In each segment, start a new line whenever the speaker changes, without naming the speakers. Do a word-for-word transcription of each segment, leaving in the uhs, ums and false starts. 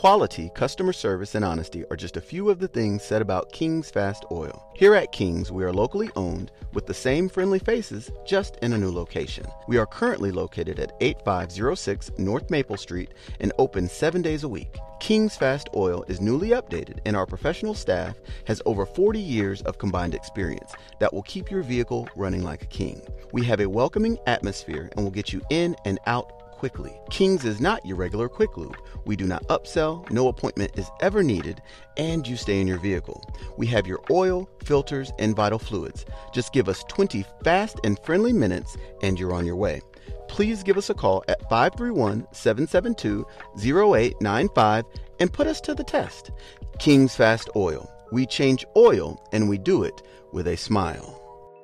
Quality, customer service, and honesty are just a few of the things said about King's Fast Oil. Here at King's, we are locally owned with the same friendly faces, just in a new location. We are currently located at eighty-five oh six North Maple Street and open seven days a week. King's Fast Oil is newly updated, and our professional staff has over forty years of combined experience that will keep your vehicle running like a king. We have a welcoming atmosphere and will get you in and out quickly. King's is not your regular quick lube. We do not upsell, no appointment is ever needed, and you stay in your vehicle. We have your oil, filters, and vital fluids. Just give us twenty fast and friendly minutes and you're on your way. Please give us a call at five three one, seven seven two, zero eight nine five and put us to the test. King's Fast Oil. We change oil and we do it with a smile.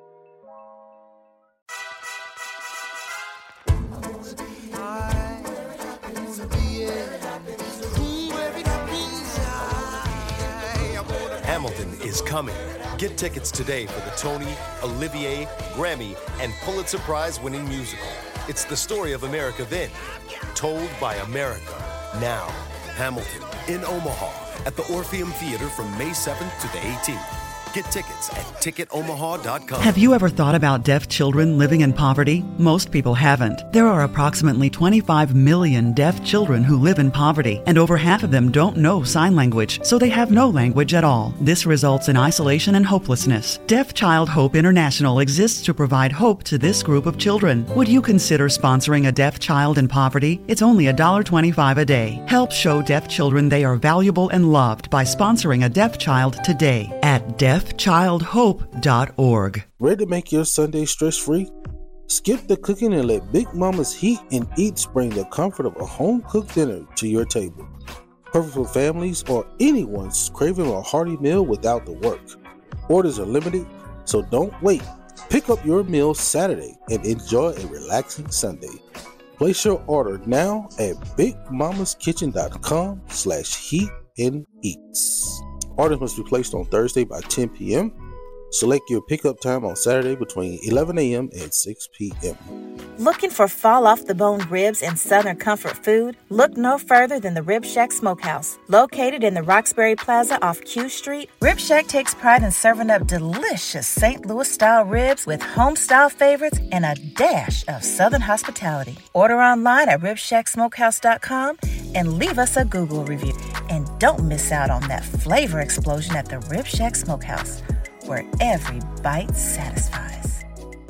Hamilton is coming. Get tickets today for the Tony, Olivier, Grammy, and Pulitzer Prize-winning musical. It's the story of America then, told by America now. Hamilton in Omaha at the Orpheum Theater from May seventh to the eighteenth. Get tickets at ticket omaha dot com.
Have you ever thought about deaf children living in poverty? Most people haven't. There are approximately twenty-five million deaf children who live in poverty, and over half of them don't know sign language, so they have no language at all. This results in isolation and hopelessness. Deaf Child Hope International exists to provide hope to this group of children. Would you consider sponsoring a deaf child in poverty? It's only one dollar and twenty-five cents a day. Help show deaf children they are valuable and loved by sponsoring a deaf child today at deaf child hope dot org.
Ready to make your Sunday stress-free? Skip the cooking and let Big Mama's Heat and Eats bring the comfort of a home-cooked dinner to your table. Perfect for families or anyone's craving a hearty meal without the work. Orders are limited, so don't wait. Pick up your meal Saturday and enjoy a relaxing Sunday. Place your order now at big mamas kitchen dot com slash heat and eats. Orders must be placed on Thursday by ten p.m. Select your pickup time on Saturday between eleven a.m. and six p.m.
Looking for fall-off-the-bone ribs and Southern comfort food? Look no further than the Rib Shack Smokehouse. Located in the Roxbury Plaza off Q Street, Rib Shack takes pride in serving up delicious Saint Louis-style ribs with home-style favorites and a dash of Southern hospitality. Order online at rib shack smokehouse dot com and leave us a Google review. And don't miss out on that flavor explosion at the Rib Shack Smokehouse, where every bite satisfies.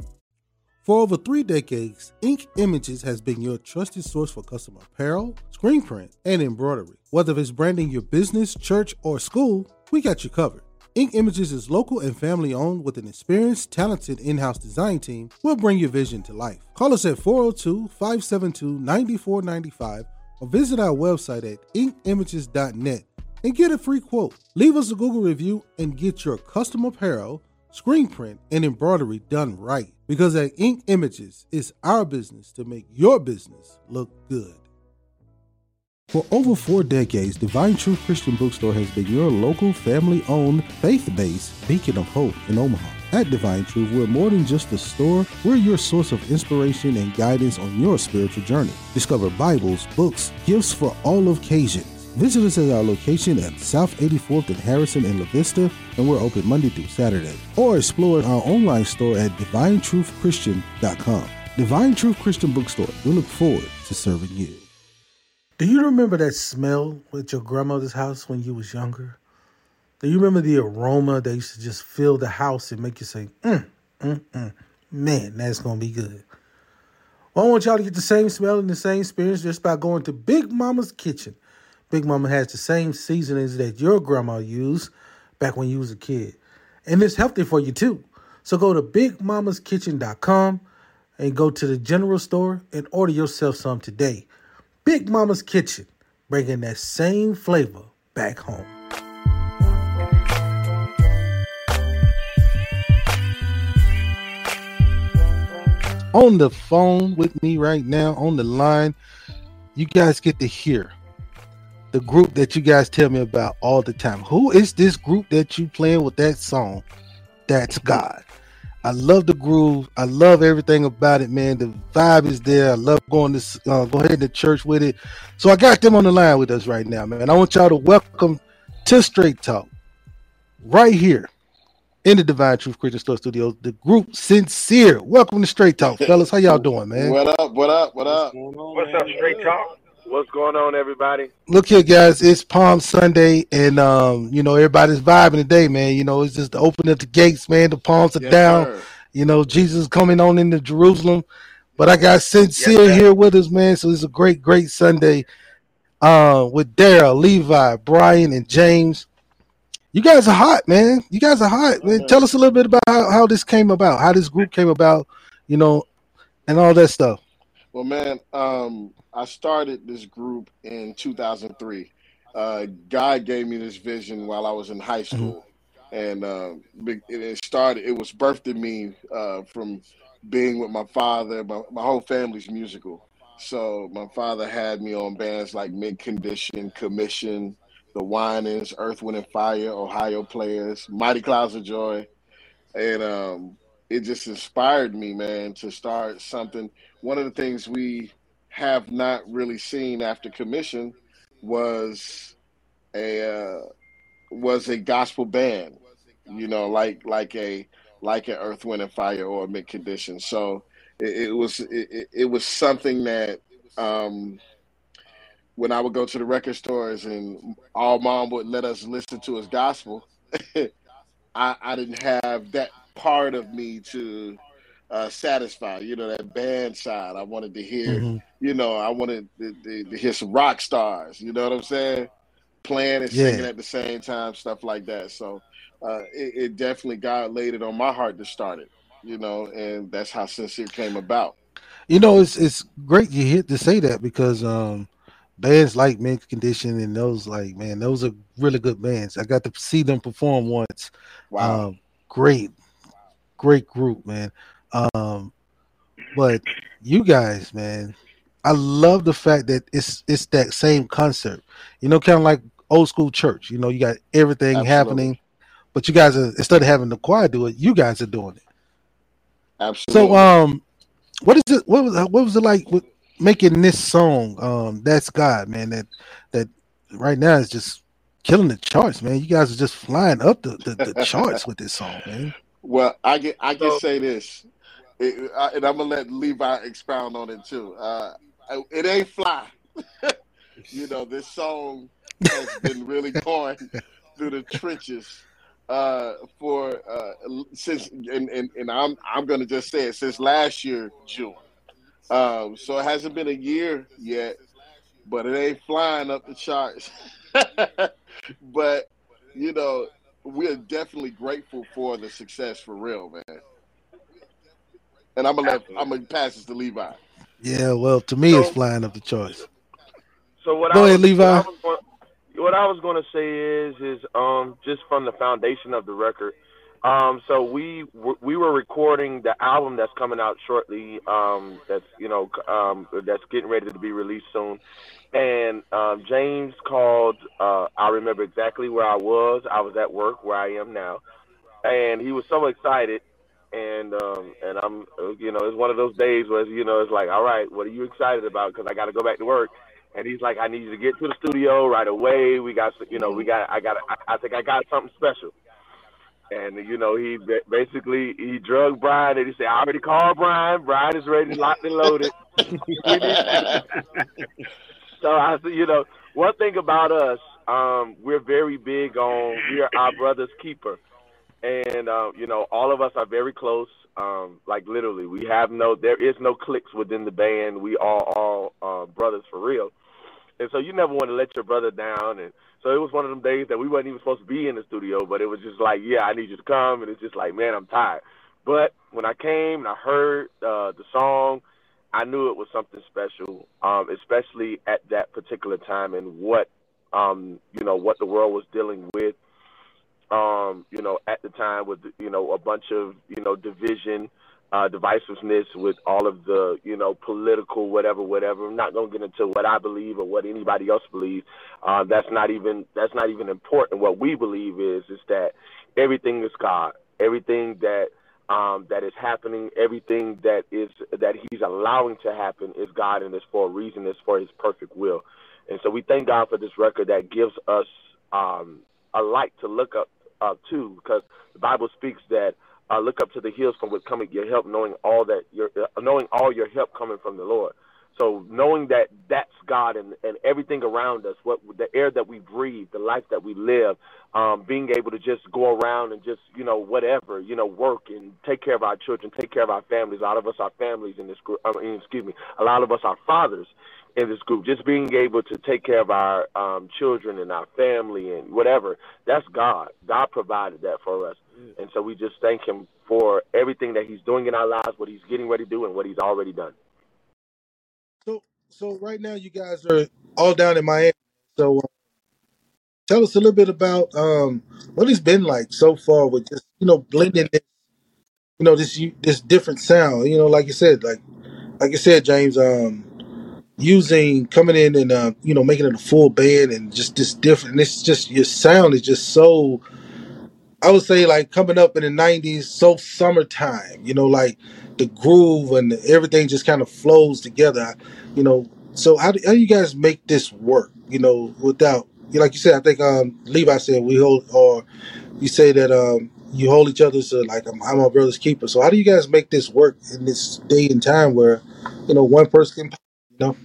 For over three decades, Ink Images has been your trusted source for custom apparel, screen print, and embroidery. Whether it's branding your business, church, or school, we got you covered. Ink Images is local and family owned with an experienced, talented in-house design team. We'll bring your vision to life. Call us at four oh two, five seven two, nine four nine five or visit our website at ink images dot net and get a free quote. Leave us a Google review and get your custom apparel, screen print, and embroidery done right. Because at Ink Images, it's our business to make your business look good. For over four decades, Divine Truth Christian Bookstore has been your local, family-owned, faith-based beacon of hope in Omaha. At Divine Truth, we're more than just a store. We're your source of inspiration and guidance on your spiritual journey. Discover Bibles, books, gifts for all occasions. Visit us at our location at South eighty-fourth and Harrison in La Vista, and we're open Monday through Saturday. Or explore our online store at divine truth christian dot com. Divine Truth Christian Bookstore. We look forward to serving you. Do you remember that smell at your grandmother's house when you was younger? Do you remember the aroma that used to just fill the house and make you say, mm, mm, mm, man, that's going to be good? Well, I want y'all to get the same smell and the same experience just by going to Big Mama's Kitchen. Big Mama has the same seasonings that your grandma used back when you was a kid. And it's healthy for you too. So go to big mamas kitchen dot com and go to the general store and order yourself some today. Big Mama's Kitchen, bringing that same flavor back home. On the phone with me right now, on the line, you guys get to hear the group that you guys tell me about all the time. Who is this group that you playing with that song? That's God. I love the groove. I love everything about it, man. The vibe is there. I love going to uh, go ahead to church with it. So I got them on the line with us right now, man. I want y'all to welcome to Straight Talk right here in the Divine Truth Christian Store Studios, the group Sincere. Welcome to Straight Talk, fellas. How y'all doing, man?
What up? What up? What up?
What's up, Straight Talk? What's going on, everybody?
Look here, guys. It's Palm Sunday, and um, you know everybody's vibing today, man. You know it's just the opening of the gates, man. The palms are yes, down. Sir. You know Jesus coming on into Jerusalem. But I got Sincere yes, here with us, man. So it's a great, great Sunday uh, with Daryl, Levi, Brian, and James. You guys are hot, man. You guys are hot, man. Mm-hmm. Tell us a little bit about how, how this came about, how this group came about, you know, and all that stuff.
Well, man, um, I started this group in two thousand three. Uh, God gave me this vision while I was in high school. Mm-hmm. And uh, it started, it was birthed in me uh, from being with my father. My, my whole family's musical. So my father had me on bands like Mid Condition, Commission, The Winans, Earth, Wind and Fire, Ohio Players, Mighty Clouds of Joy. And um, it just inspired me, man, to start something. One of the things we have not really seen after Commission was a uh, was a gospel band, you know, like like a like an Earth, Wind and Fire or a Mid Condition. So it, it was it, it was something that um, when I would go to the record stores and all mom would let us listen to his gospel, I, I didn't have that part of me to uh, satisfy, you know, that band side. I wanted to hear, mm-hmm. you know, I wanted to, to, to hear some rock stars, you know what I'm saying? Playing and singing yeah. at the same time, stuff like that. So uh, it, it definitely, God laid it on my heart to start it, you know, and that's how Sincere came about.
You know, it's it's great you hit to say that because um, bands like Mid Condition and those like, man, those are really good bands. I got to see them perform once. Wow. Um, great, great group, man. Um, but you guys, man, I love the fact that it's it's that same concept. You know, kind of like old school church. You know, you got everything Absolutely. happening, but you guys are, instead of having the choir do it, you guys are doing it.
Absolutely.
So, um, what is it? What was what was it like with making this song? Um, That's God, man. That that right now is just killing the charts, man. You guys are just flying up the, the, the charts with this song, man.
Well, I get I can so, say this, it, I, and I'm gonna let Levi expound on it too. Uh, it ain't fly. You know, this song has been really going through the trenches uh, for uh, since, and, and and I'm I'm gonna just say it since last year June. Um, so it hasn't been a year yet, but it ain't flying up the charts. But you know, we're definitely grateful for the success, for real, man. And I'm gonna let I'm gonna pass this to Levi.
Yeah, well, to me, so, it's flying up the charts.
So what
Go
I
ahead,
was,
Levi.
What I was going, what I was going to say is, is um, just from the foundation of the record. Um, so we we were recording the album that's coming out shortly. Um, that's you know um, that's getting ready to be released soon. And um, James called. Uh, I remember exactly where I was. I was at work where I am now, and he was so excited. And um, and I'm you know it's one of those days where you know it's like, all right, what are you excited about? Because I got to go back to work. And he's like, I need you to get to the studio right away. We got you know we got I got I, I think I got something special. And, you know, he basically, he drugged Brian, and he said, I already called Brian. Brian is ready, locked and loaded. So I said, you know, one thing about us, um, we're very big on, we are our brother's keeper. And, um, you know, all of us are very close. Um, like, literally, we have no, there is no cliques within the band. We are all uh, brothers for real. And so you never want to let your brother down. And so it was one of them days that we wasn't even supposed to be in the studio, but it was just like, yeah, I need you to come. And it's just like, man, I'm tired. But when I came and I heard uh, the song, I knew it was something special, um, especially at that particular time and what, um, you know, what the world was dealing with, um, you know, at the time with, you know, a bunch of, you know, division, Uh, divisiveness with all of the, you know, political whatever, whatever. I'm not going to get into what I believe or what anybody else believes. Uh, that's not even that's not even important. What we believe is is that everything is God. Everything that um, that is happening. Everything that is that he's allowing to happen is God, and it's for a reason. It's for his perfect will. And so we thank God for this record that gives us um, a light to look up uh, to, because the Bible speaks that uh, look up to the hills from which cometh your help, knowing all that your uh, knowing all your help coming from the Lord. So knowing that that's God, and, and everything around us, what the air that we breathe, the life that we live, um, being able to just go around and just, you know, whatever, you know, work and take care of our children, take care of our families. A lot of us are families in this group. I mean, excuse me. A lot of us are fathers in this group. Just being able to take care of our um, children and our family and whatever, that's God. God provided that for us. And so we just thank him for everything that he's doing in our lives, what he's getting ready to do, and what he's already done.
So, so right now you guys are all down in Miami. So, uh, tell us a little bit about um, what it's been like so far with just, you know, blending this, you know, this this different sound. You know, like you said, like like you said, James, um, using coming in and uh, you know, making it a full band and just this different. And it's just your sound is just so. I would say like coming up in the nineties, so summertime, you know, like the groove and everything just kind of flows together, you know. So how do, how do you guys make this work, you know, without, you know, like you said, I think um, Levi said we hold, or you say that um, you hold each other, so like I'm, I'm my brother's keeper. So how do you guys make this work in this day and time where, you know, one person can, you know?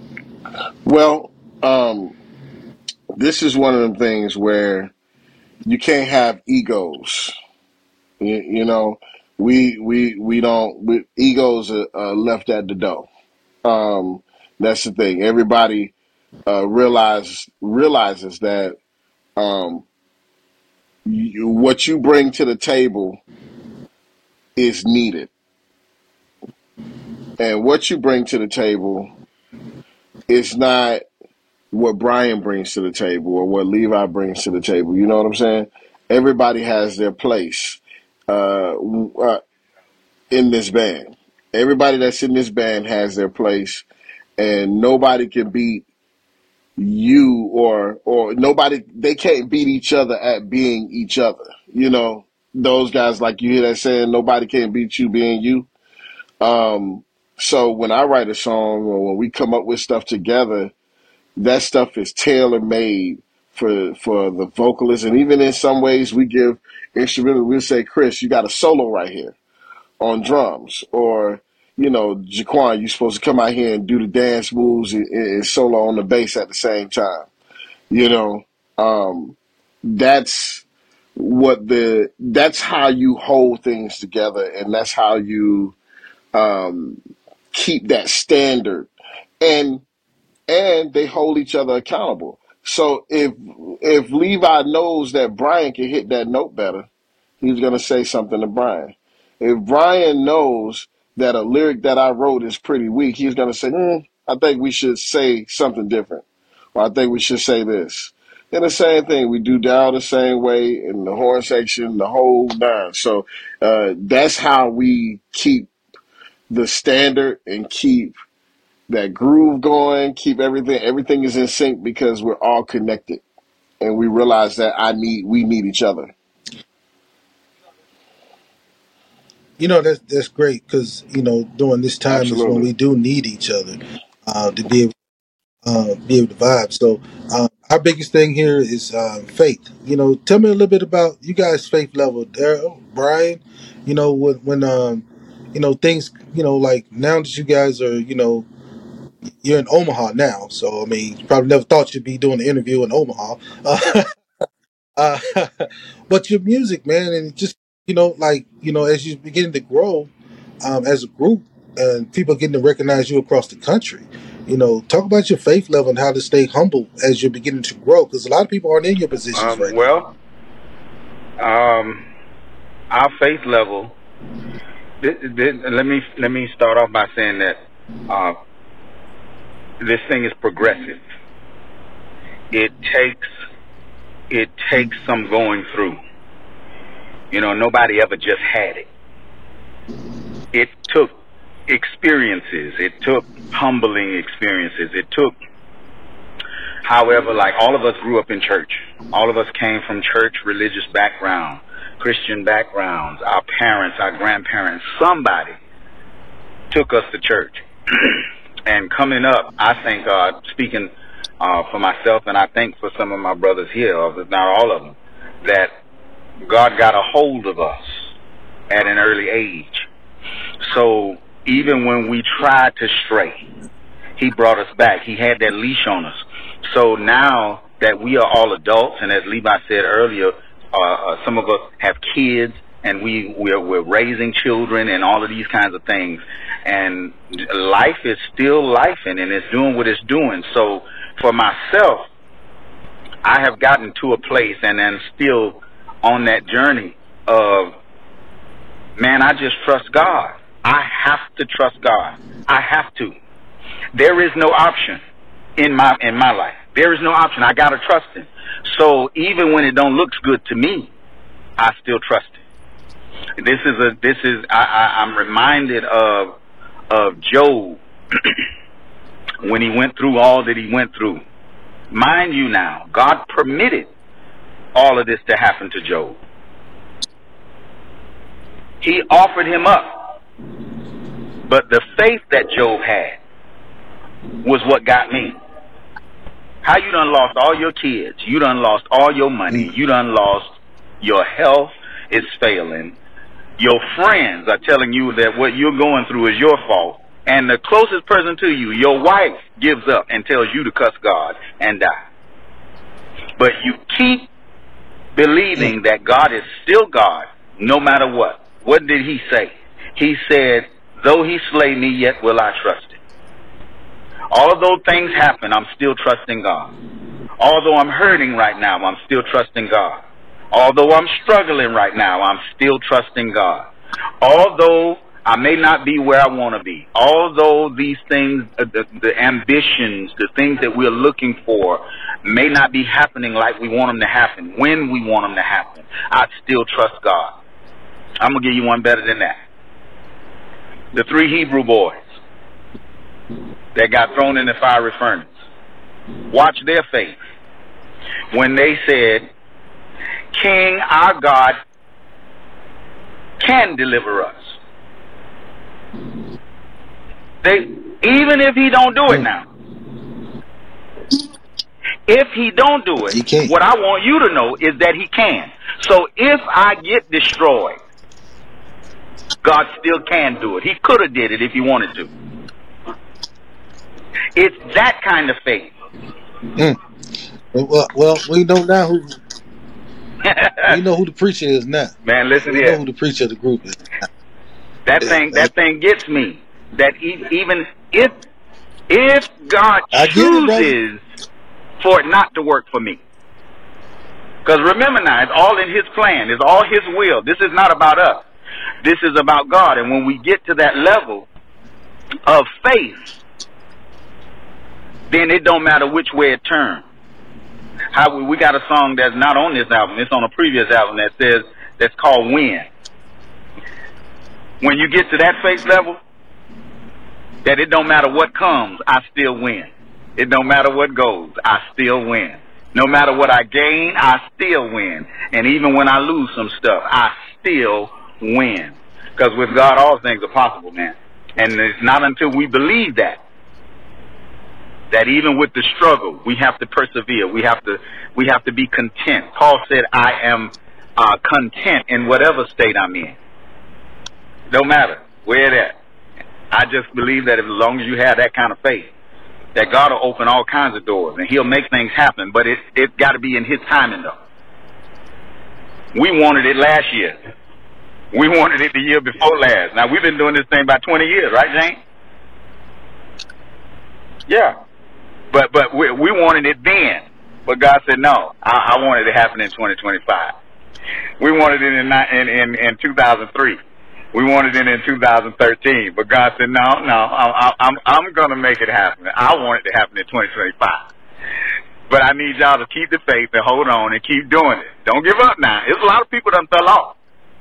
Well, um, this is one of them things where you can't have egos. You, you know, we we we don't. We, egos are, are left at the door. Um, that's the thing. Everybody uh, realize realizes that um, you, what you bring to the table is needed, and what you bring to the table is not what Brian brings to the table or what Levi brings to the table. You know what I'm saying? Everybody has their place uh, uh, in this band. Everybody that's in this band has their place, and nobody can beat you or or nobody. They can't beat each other at being each other. You know, those guys, like you hear that saying, nobody can beat you being you. Um, so when I write a song or when we come up with stuff together, that stuff is tailor made for for the vocalist, and even in some ways we give instrumental. We'll say, Chris, you got a solo right here on drums, or you know, Jaquan, you're supposed to come out here and do the dance moves and, and solo on the bass at the same time. You know, um, that's what the that's how you hold things together, and that's how you um, keep that standard. And and they hold each other accountable. So if if Levi knows that Brian can hit that note better, he's going to say something to Brian. If Brian knows that a lyric that I wrote is pretty weak, he's going to say, mm, I think we should say something different, or I think we should say this. And the same thing, we do down the same way in the horn section, the whole nine. So uh, that's how we keep the standard and keep that groove going, keep everything, everything is in sync because we're all connected, and we realize that I need, we need each other.
You know, that's that's great because, you know, during this time
Absolutely.
is when we do need each other uh, to be able, uh, be able to vibe. So uh, our biggest thing here is uh, faith. You know, tell me a little bit about you guys' faith level, Daryl, Brian. You know, when when um, you know, things, you know, like now that you guys are, you know, you're in Omaha now, so I mean, you probably never thought you'd be doing an interview in Omaha. Uh, uh, but your music, man, and just, you know, like, you know, as you're beginning to grow um, as a group, and people getting to recognize you across the country, you know, talk about your faith level and how to stay humble as you're beginning to grow, because a lot of people aren't in your positions
um,
right
well, now. Um, our faith level. Th- th- let me let me start off by saying that. Uh, This thing is progressive. It takes it takes some going through. You know, nobody ever just had it. It took experiences. It took humbling experiences. It took, however, like all of us grew up in church. All of us came from church religious background. Christian backgrounds, our parents, our grandparents, somebody took us to church. And coming up, I thank God, speaking uh, for myself, and I think for some of my brothers here, if not all of them, that God got a hold of us at an early age. So even when we tried to stray, he brought us back. He had that leash on us. So now that we are all adults, and as Levi said earlier, uh, uh, some of us have kids, and we, we're, we're raising children and all of these kinds of things. And life is still lifing, and it's doing what it's doing. So for myself, I have gotten to a place, and I'm still on that journey of, man, I just trust God. I have to trust God. I have to. There is no option in my in my life. There is no option. I gotta trust Him. So even when it don't look good to me, I still trust Him. This is a this is I, I, I'm reminded of of Job when he went through all that he went through. Mind you, now God permitted all of this to happen to Job. He offered him up, but the faith that Job had was what got me. How you done lost all your kids, you done lost all your money, you done lost your health is failing, your friends are telling you that what you're going through is your fault, and the closest person to you, your wife, gives up and tells you to cuss God and die. But you keep believing that God is still God no matter what. What did He say? He said, though He slay me, yet will I trust Him. Although things happen, I'm still trusting God. Although I'm hurting right now, I'm still trusting God. Although I'm struggling right now, I'm still trusting God. Although I may not be where I want to be, although these things, uh, the, the ambitions, the things that we're looking for may not be happening like we want them to happen, when we want them to happen, I still trust God. I'm going to give you one better than that. The three Hebrew boys that got thrown in the fiery furnace. Watch their faith. When they said, King, our God can deliver us. They, even if He don't do it now, if He don't do it,
He
what I want you to know is that He can. So if I get destroyed, God still can do it. He could have did it if He wanted to. It's that kind of faith.
Mm. Well, well, we know now who we know who the preacher is now.
Man, listen
we
here.
know who the preacher of the group is.
That thing, that thing gets me. That e- even if if God chooses it, for it not to work for me, because remember now, it's all in His plan. It's all His will. This is not about us. This is about God. And when we get to that level of faith, then it don't matter which way it turns. How we, we got a song that's not on this album. It's on a previous album that says, that's called Win. When you get to that faith level, that it don't matter what comes, I still win. It don't matter what goes, I still win. No matter what I gain, I still win. And even when I lose some stuff, I still win. Because with God, all things are possible, man. And it's not until we believe that, that even with the struggle, we have to persevere. We have to, we have to be content. Paul said, I am uh, content in whatever state I'm in. Don't matter where it at. I just believe that as long as you have that kind of faith, that God will open all kinds of doors and He'll make things happen. But it it got to be in His timing, though. We wanted it last year. We wanted it the year before last. Now we've been doing this thing about twenty years, right, Jane? Yeah. But but we, we wanted it then. But God said, no, I, I wanted it to happen in twenty twenty-five. We wanted it in in in, in two thousand three. We wanted it in two thousand thirteen. But God said, no, no, I, I'm I'm going to make it happen. I want it to happen in twenty twenty-five. But I need y'all to keep the faith and hold on and keep doing it. Don't give up now. There's a lot of people that fell off.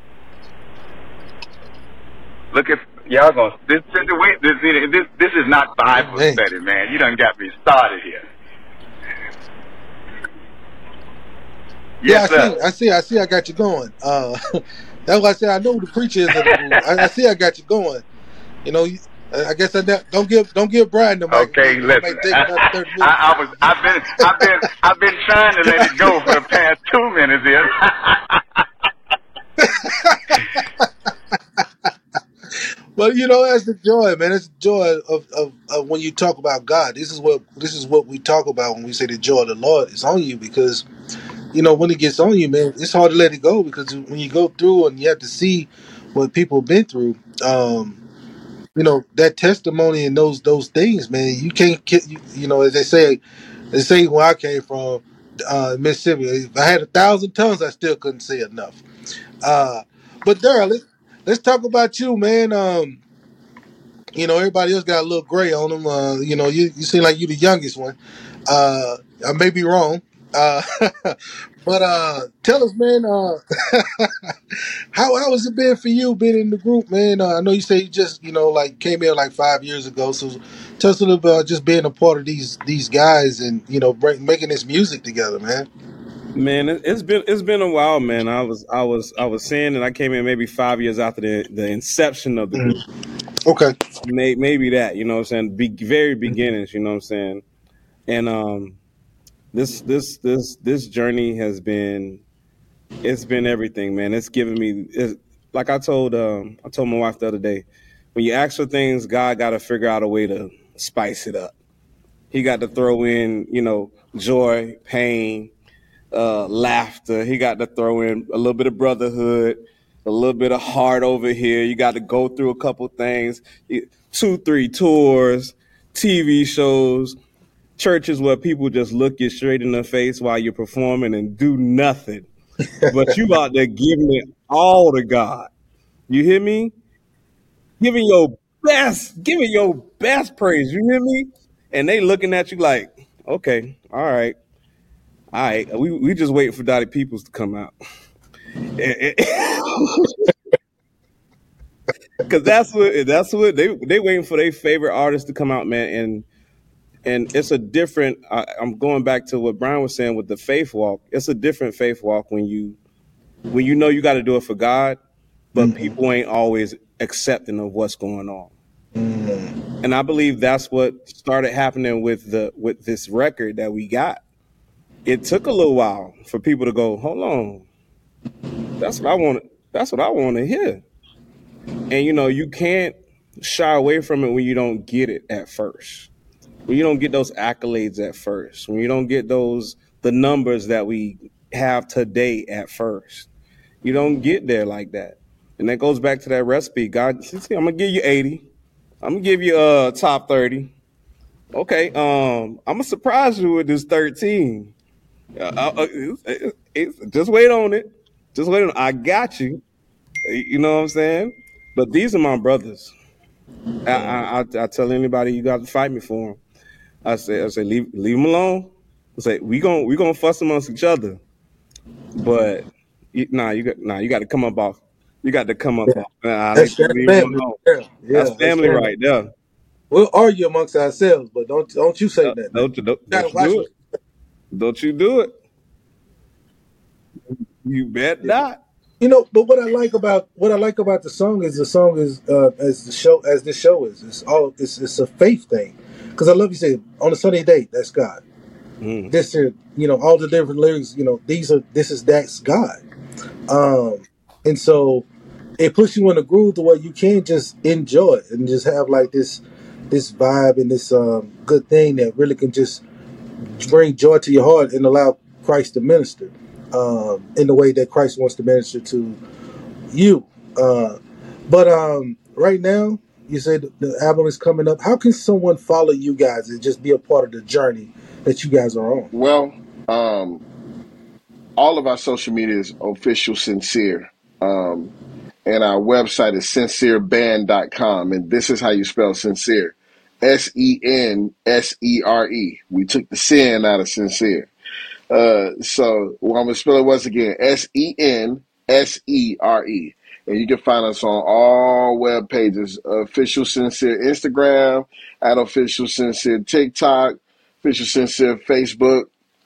Look at y'all going. This this this this, this is not Bible study, man. You done got me started here.
Yeah, I
Yes,
see.
sir.
I see. I see. I got you going. Uh, that's why I said I know who the preacher is of the group. I, I see. I got you going. You know, you- I guess I ne- don't give don't give Brian the mic
Okay,
again because it
listen.
might take
I,
another thirty
I,
minutes.
I was, I've been, I've been, I've been trying to let it go for the past two minutes here.
But you know, that's the joy, man. It's the joy of, of, of when you talk about God. This is what this is what we talk about when we say the joy of the Lord is on you, because you know when it gets on you, man, it's hard to let it go, because when you go through and you have to see what people have been through, um, you know that testimony and those those things, man. You can't, ki- you, you know, as they say, they say where I came from, uh, Mississippi. If I had a thousand tongues, I still couldn't say enough. Uh, but Daryl, let's, let's talk about you, man. Um, you know, everybody else got a little gray on them. Uh, you know, you, you seem like you the youngest one. Uh, I may be wrong. Uh, but uh, tell us, man, uh, how how has it been for you being in the group, man? Uh, I know you say you just, you know, like came here like five years ago. So tell us a little about just being a part of these these guys and, you know, break, making this music together, man.
Man, it- it's been it's been a while, man. I was I was I was saying that I came in maybe five years after the, the inception of the
Mhm.
group.
Okay.
May, maybe that, you know what I'm saying? Be, very beginnings, you know what I'm saying? And um this this this this journey has been it's been everything, man. It's given me it's, like I told um I told my wife the other day, when you ask for things, God got to figure out a way to spice it up. He got to throw in, you know, joy, pain, uh, laughter. He got to throw in a little bit of brotherhood, a little bit of heart over here. You got to go through a couple things, two, three tours, T V shows, churches where people just look you straight in the face while you're performing and do nothing. But you out there giving it all to God. You hear me? Giving your best, giving your best praise. You hear me? And they looking at you like, okay, all right. All right, we we just waiting for Dottie Peoples to come out, because that's what that's what they they waiting for their favorite artist to come out, man. And and it's a different. I, I'm going back to what Brian was saying with the faith walk. It's a different faith walk when you when you know you got to do it for God, but
Mhm.
people ain't always accepting of what's going on.
Mhm.
And I believe that's what started happening with the with this record that we got. It took a little while for people to go, hold on, that's what I want. That's what I want to hear. And you know, you can't shy away from it when you don't get it at first. When you don't get those accolades at first. When you don't get those the numbers that we have today at first. You don't get there like that. And that goes back to that recipe. God, see, I'm gonna give you eighty. I'm gonna give you uh top thirty. Okay, um, I'm gonna surprise you with this thirteen. Uh, uh, uh, it's- it's- it's- just wait on it. Just wait on it. I got you. You know what I'm saying? But these are my brothers. I, I, I, I tell anybody you got to fight me for them. I say, I say, leave, leave them alone. I say, we gon' we gonna fuss amongst each other, but you, nah, you got, nah, you got to come up off. You got to come up
Yeah,
off. Nah,
that's
leave,
that's
leave them
family.
alone.
Yeah, yeah,
That's
that's
family
family.
right there.
We'll argue amongst ourselves, but don't don't you say
Uh,
that now.
Don't you, don't,
You gotta
don't you
watch
do
what.
it? Don't you do it? You bet
Yeah.
not.
You know, but what I like about what I like about the song is the song is uh, as the show as this show is. It's all it's it's a faith thing. Because I love you say on a sunny day, that's God.
Mm.
This is, you know, all the different lyrics. You know, these are this is that's God. Um, and so it puts you in a groove to where you can just enjoy it and just have like this this vibe and this um, good thing that really can just bring joy to your heart and allow Christ to minister um, in the way that Christ wants to minister to you. Uh, but um, right now, you said the album is coming up. How can someone follow you guys and just be a part of the journey that you guys are on?
Well, um, all of our social media is official sincere. Um, and our website is sincere band dot com. And this is how you spell sincere. S E N S E R E. We took the sin out of sincere. Uh, so well, I'm going to spell it once again. S E N S E R E. And you can find us on all web pages. Official Sincere Instagram, at Official Sincere TikTok, Official Sincere Facebook.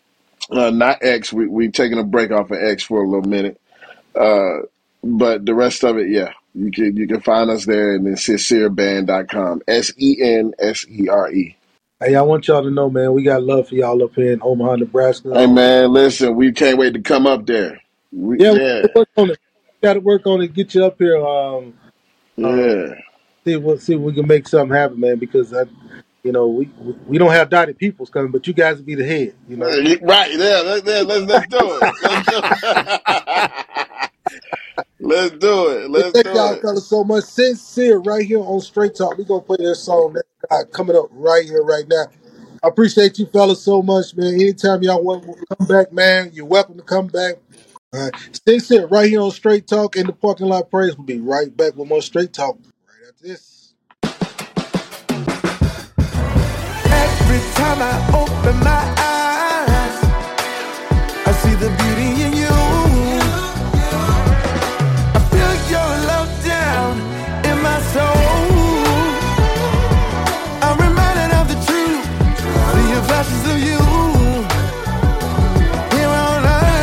Uh, not X. We we taking a break off of X for a little minute. Uh, but the rest of it, yeah, you can you can find us there, and then sincere band dot com. S E N S E R E.
Hey, I want y'all to know, man, we got love for y'all up here in Omaha, Nebraska.
Hey, man, listen, we can't wait to come up there. We,
yeah,
yeah,
we work on it. Got to work on it. Get you up here. Um,
yeah.
Um, see, we'll see if we can make something happen, man. Because I, you know, we we don't have Dottie Peoples coming, but you guys will be the head. You know,
right? Yeah, let's let's let's do it. Let's do it. Let's do it. Let's
Thank
do
y'all,
it.
fellas, so much. Sincere, right here on Straight Talk. We're gonna play that song that uh, coming up right here, right now. I appreciate you, fellas, so much, man. Anytime y'all want to come back, man, you're welcome to come back. All right. Sincere, right here on Straight Talk in the parking lot praise. We'll be right back with more Straight Talk right after this.
Every time I open my eyes, I see the beauty in you. I feel your love down in my soul. I'm reminded of the truth, seeing flashes of you here on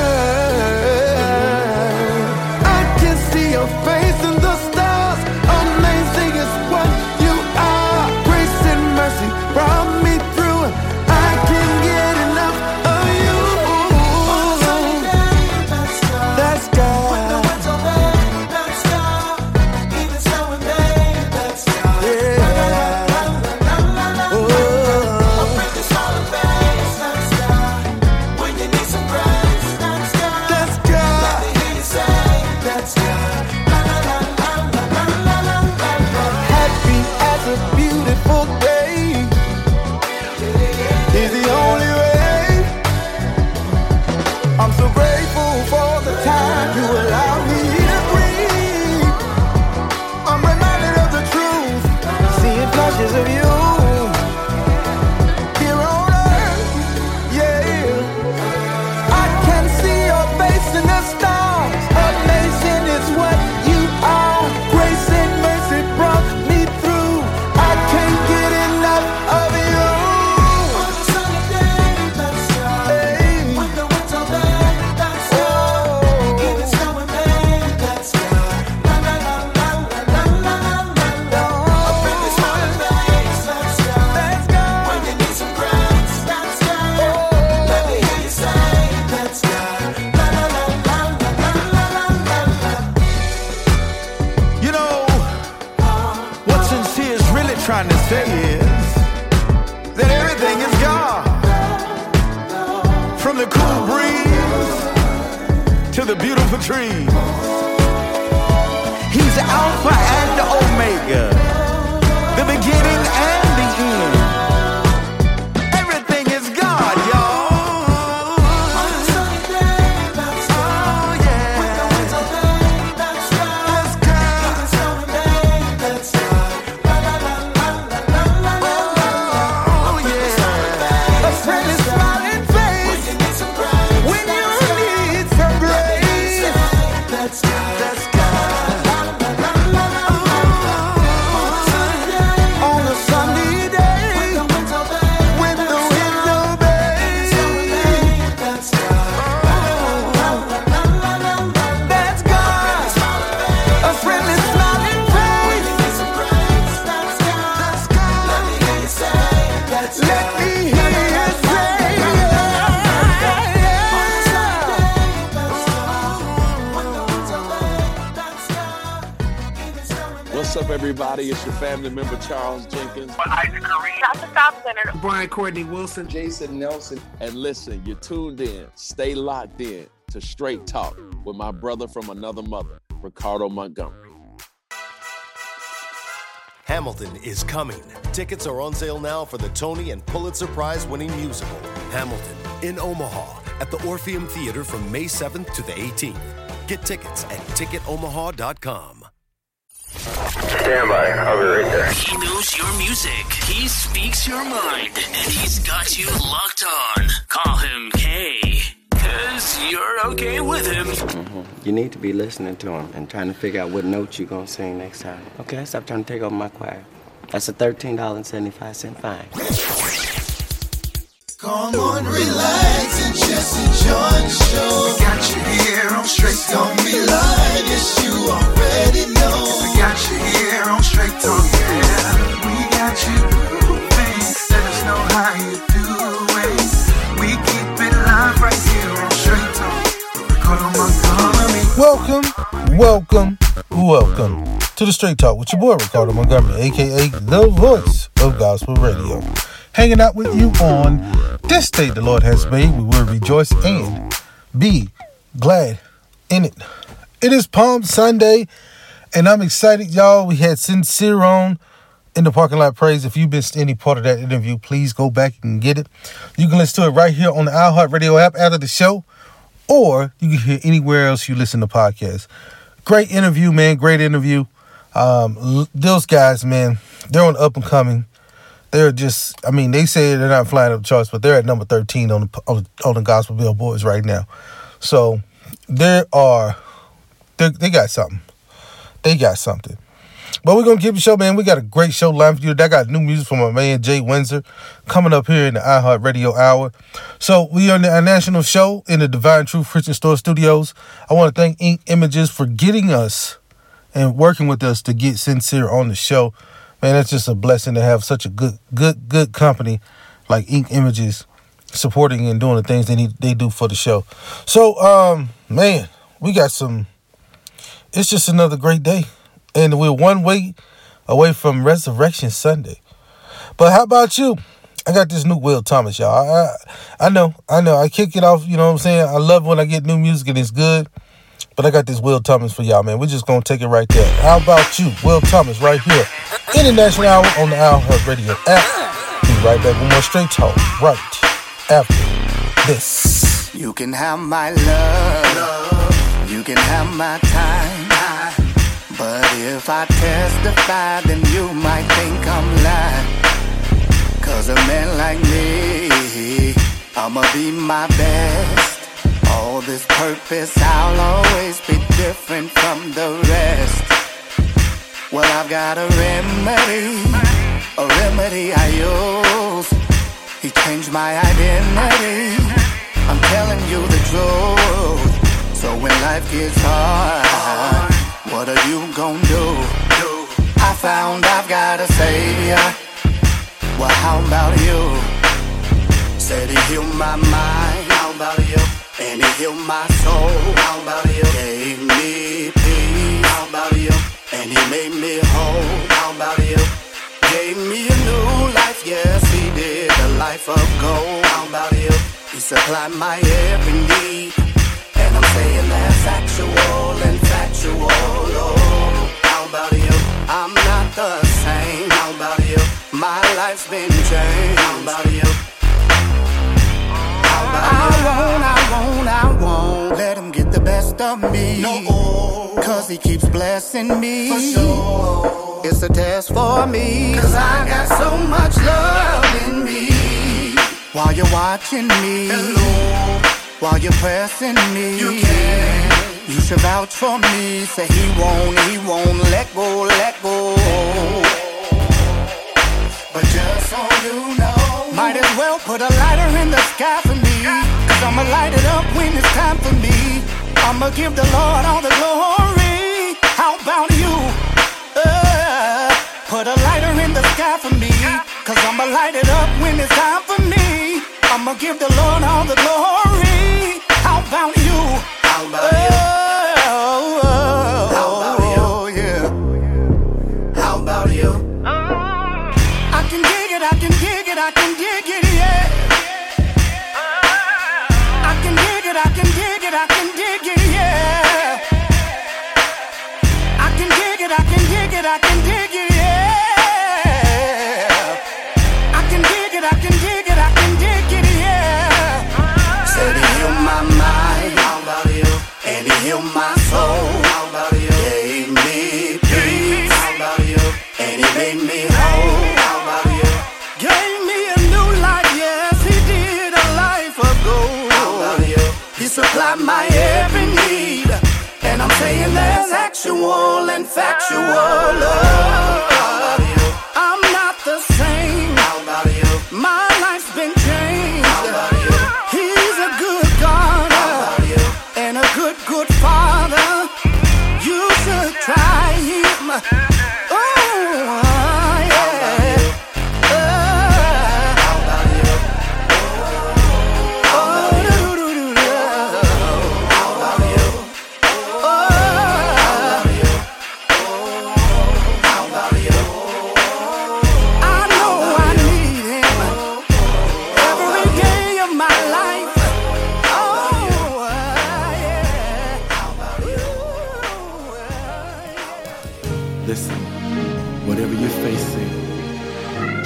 earth. I can see your face in the stars. Amazing is what you are. Grace and mercy brought me through. I can't get enough of you. That's God. Of you here on earth, yeah. I can see your face in the stars. Amazing is what you are. Grace and mercy brought me through. I can't get enough of you. Hey. Even snow and rain, that's God. La la la la la la la la. Trying to say is that everything is God. From the cool breeze to the beautiful trees. He's the Alpha and the Omega, the beginning and the end. Everything is God, y'all.
What's up, everybody? It's your family member, Charles Jenkins.
Isaac Kareem. Doctor South Center.
Brian Courtney Wilson.
Jason Nelson. And listen, you're tuned in. Stay locked in to Straight Talk with my brother from another mother, Ricardo Montgomery.
Hamilton is coming. Tickets are on sale now for the Tony and Pulitzer Prize winning musical, Hamilton, in Omaha at the Orpheum Theater from May seventh to the eighteenth. Get tickets at ticket omaha dot com.
Stand by. I'll be right there.
He knows your music. He speaks your mind. And he's got you locked on. Call him K. Because you're okay with him.
Mm-hmm. You need to be listening to him and trying to figure out what notes you're going to sing next time. Okay, stop trying to take over my choir. That's a thirteen dollars and seventy-five cents fine.
Come on, relax and chill. just enjoying the show. We got you here on Straight Talk. It's gonna be live, yes you already know. We got you here on Straight Talk, yeah. We got you moving. Let us know how you doing. We keep it live right here on Straight Talk. Ricardo Montgomery.
Welcome, welcome, welcome to the Straight Talk with your boy Ricardo Montgomery, aka the voice of gospel radio. Hanging out with you on this day the Lord has made. We will rejoice and be glad in it. It is Palm Sunday, and I'm excited, y'all. We had Sincere on in the parking lot praise. If you missed any part of that interview, please go back and get it. You can listen to it right here on the iHeartRadio app after the show, or you can hear anywhere else you listen to podcasts. Great interview, man. Great interview. Um, those guys, man, they're on the up and coming. They're just, I mean, they say they're not flying up the charts, but they're at number thirteen on the on the, on the gospel billboards right now. So there are, they got something. They got something. But we're going to keep the show, man. We got a great show live for you today. I got new music from my man, Jay Windsor, coming up here in the iHeartRadio Hour. So we are in our national show in the Divine Truth Christian Store Studios. I want to thank Ink Images for getting us and working with us to get Sincere on the show. Man, it's just a blessing to have such a good, good, good company like Ink Images supporting and doing the things they need, they do for the show. So, um, man, we got some, it's just another great day. And we're one week away from Resurrection Sunday. But how about you? I got this new Will Thomas, y'all. I, I know, I know. I kick it off, you know what I'm saying? I love when I get new music and it's good. But I got this Will Thomas for y'all, man. We're just going to take it right there. How about you? Will Thomas right here. International Hour on the iHeartRadio app. Be right back with more Straight Talk right after this.
You can have my love. You can have my time. But if I testify, then you might think I'm lying. Cause a man like me, I'ma be my best. All this purpose, I'll always be different from the rest. Well, I've got a remedy, a remedy I use. He changed my identity. I'm telling you the truth. So when life gets hard, what are you gonna do? I found I've got a savior. Well, how about you? Said he healed my mind. How about you? And he healed my soul. How about you? Gave me peace. How about you? And he made me whole. How about you? Gave me a new life. Yes, he did. A life of gold. How about you? He supplied my every need. And I'm saying that's actual and factual. Oh, how about you? I'm not the same. How about you? My life's been changed. How about you? How about you? I won't, I won't, I won't let him get the best of me. No, cause he keeps blessing me. For sure. It's a test for me. Cause I got so much love in me. While you're watching me. Hello. While you're pressing me, you can. You should vouch for me. Say he won't, he won't let go, let go. But just so you know, might as well put a lighter in the sky for me. Cause I'ma light it up when it's time for me. I'ma give the Lord all the glory. How about you? Uh, put a lighter in the sky for me. Cause I'ma light it up when it's time for me. I'ma give the Lord all the glory. How about you? How about you? Oh, oh, oh, how about you? Yeah. How about you? I can dig it, I can dig it, I can dig it, yeah. I can dig it, I can dig it, I can dig it, yeah. I can dig it, I can dig it, I can dig it, yeah. I can dig it, I can dig it, I can dig it, yeah. Said he healed my mind. How about you? And he healed my soul. How about you? Gave me peace. How about you? And he made me whole. How about you? Gave me a new life. Yes, he did. A life of gold. How about you? He supplied my every need. And I'm saying there's actual and factual love. How about you? I'm not the same. How about you? My life's been changed. How about you? He's a good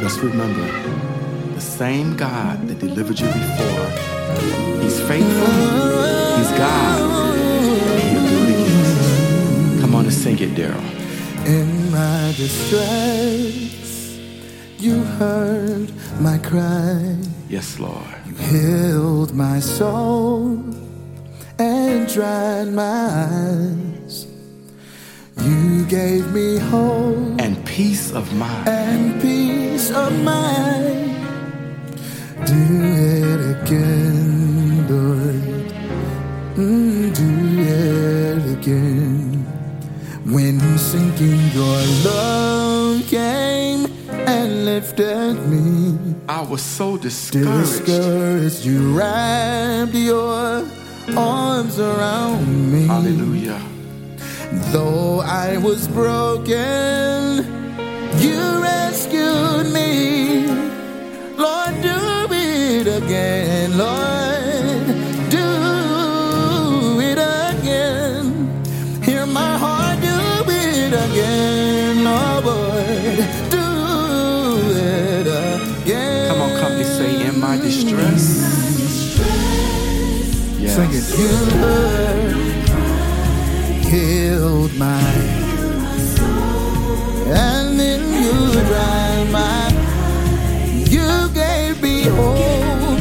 Just remember, the same God that delivered you before, He's faithful, He's God, and He'll do it again. Come on and sing it, Daryl.
In my distress, you heard my cry.
Yes, Lord.
You healed my soul and dried my eyes. You gave me hope
and peace of mind.
And peace of mind. Do it again, Lord. Mm, do it again. When sinking, your love came and lifted me.
I was so discouraged.
Discouraged, you wrapped your arms around me.
Hallelujah.
Though I was broken, you rescued me. Lord, do it again. Lord, do it again. Hear my heart, do it again. Oh, Lord, do it again.
Come on, company, say, in my distress.
Yes. Sing it. You heard, healed my and then you dried my, you gave me hope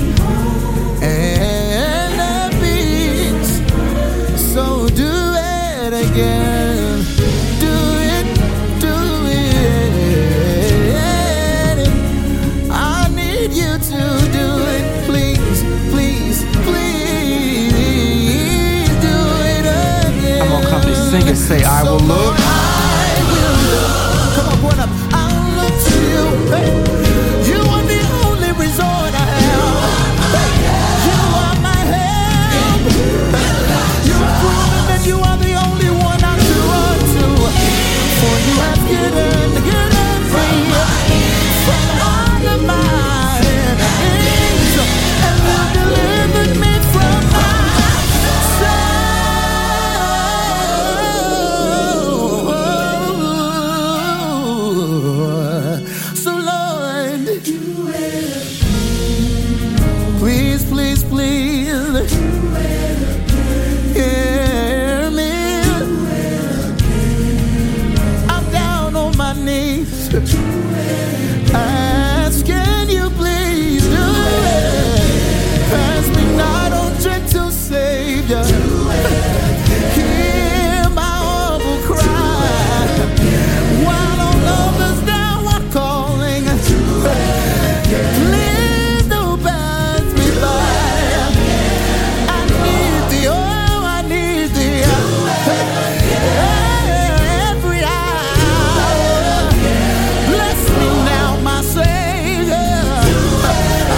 and a peace. So do it again, do it, do it. I need you to do it, please, please, please do it again.
Come on, company, sing it, say, I will look.
Come on, point up. I'll look to you. Hey, you are the only resort I have. Hey, you are my help. Hey, you've proven that you are the only one I can run to. For you have given, given me from all of my enemies, and you delivered me from myself. So Lord, please, please, please, hear me. I'm down on my knees, asking you, please do it. Pass me not, oh gentle Savior. Hear my humble cry while all others now are calling. Please don't pass me by. I need thee, oh, I need thee every hour. Bless me now, my Savior. I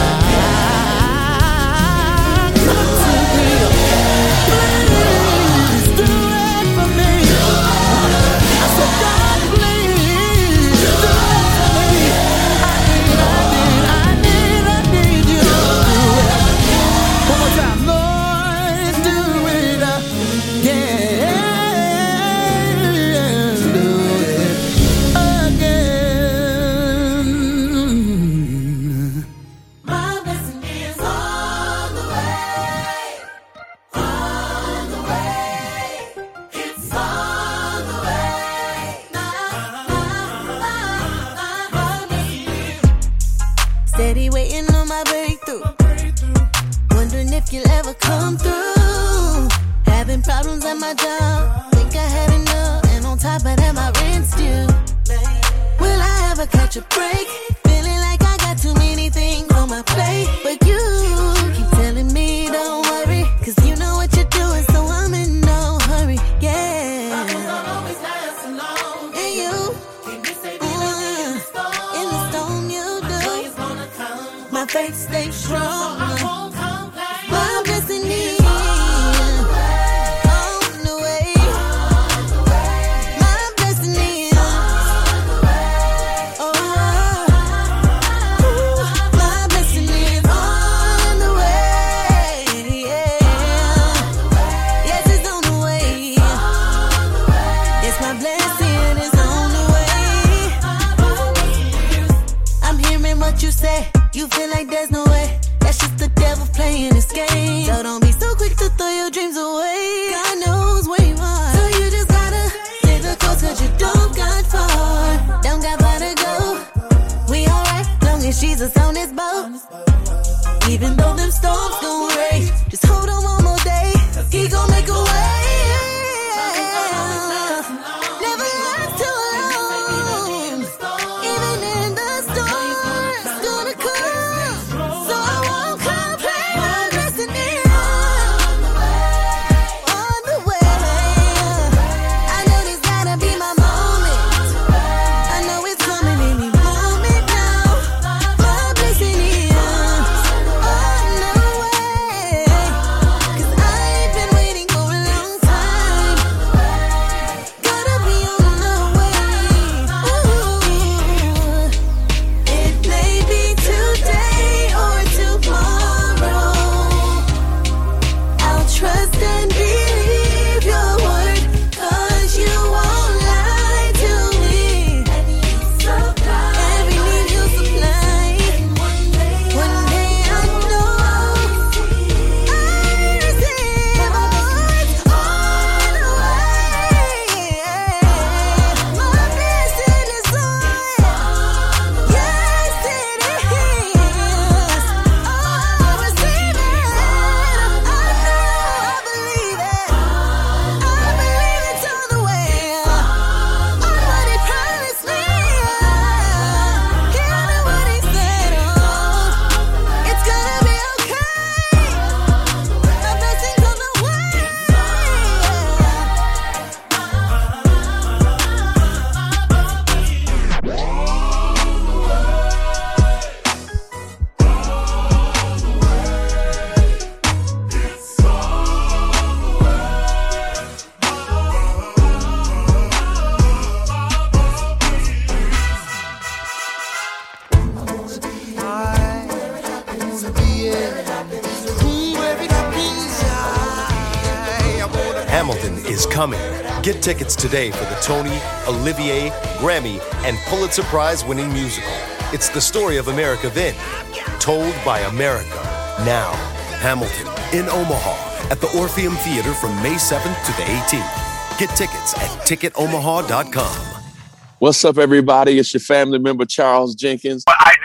come to thee. Please do it for me. I said, God, please do it for me. I need, I need, I need, I need you to do it. One more time, Lord, do it again. Do it again. My blessing is on the way, on the way. It's on the way.
Steady waiting on my breakthrough. Wondering if you'll ever come through. Having problems at my job. Think I had enough, and on top of that, my rent's due. Will I ever catch a break? Feeling like I got too many things on my plate. But you keep telling me don't worry, 'cause you know what you're doing, so I'm in no hurry. Yeah. Problems don't always last long. And you keep me safe uh, in the storm you do. My faith stays strong. So I won't complain. My blessing is on the way. My blessing is on the way. Oh, Even though them storms gon' rage, just hold on one more day. He gon' make a way. Never last too long. Even in the storm, it's gonna come. So I won't complain. I'm blessing it on the way. On the way. I know this gotta be my moment. I know it's coming any moment now. My blessing is on the way. 'Cause I've been waiting for a long time. Gotta be on the way. Ooh. It may be today or tomorrow. I'll trust and believe your word, 'cause you won't lie to me. Every need you supply. One day I know I receive a voice on the way. My blessing is on. Yes, it is. Oh, I receive it. I know, I believe it. I believe it's on the way. On what he promised me. Hear what he said. Oh, it's gonna be okay. My blessings on the way.
Hamilton is coming. Get tickets today for the Tony, Olivier, Grammy, and Pulitzer Prize winning musical. It's the story of America then, told by America now. Hamilton in Omaha at the Orpheum Theater from May seventh to the eighteenth. Get tickets at ticket omaha dot com.
What's up, everybody? It's your family member, Charles Jenkins.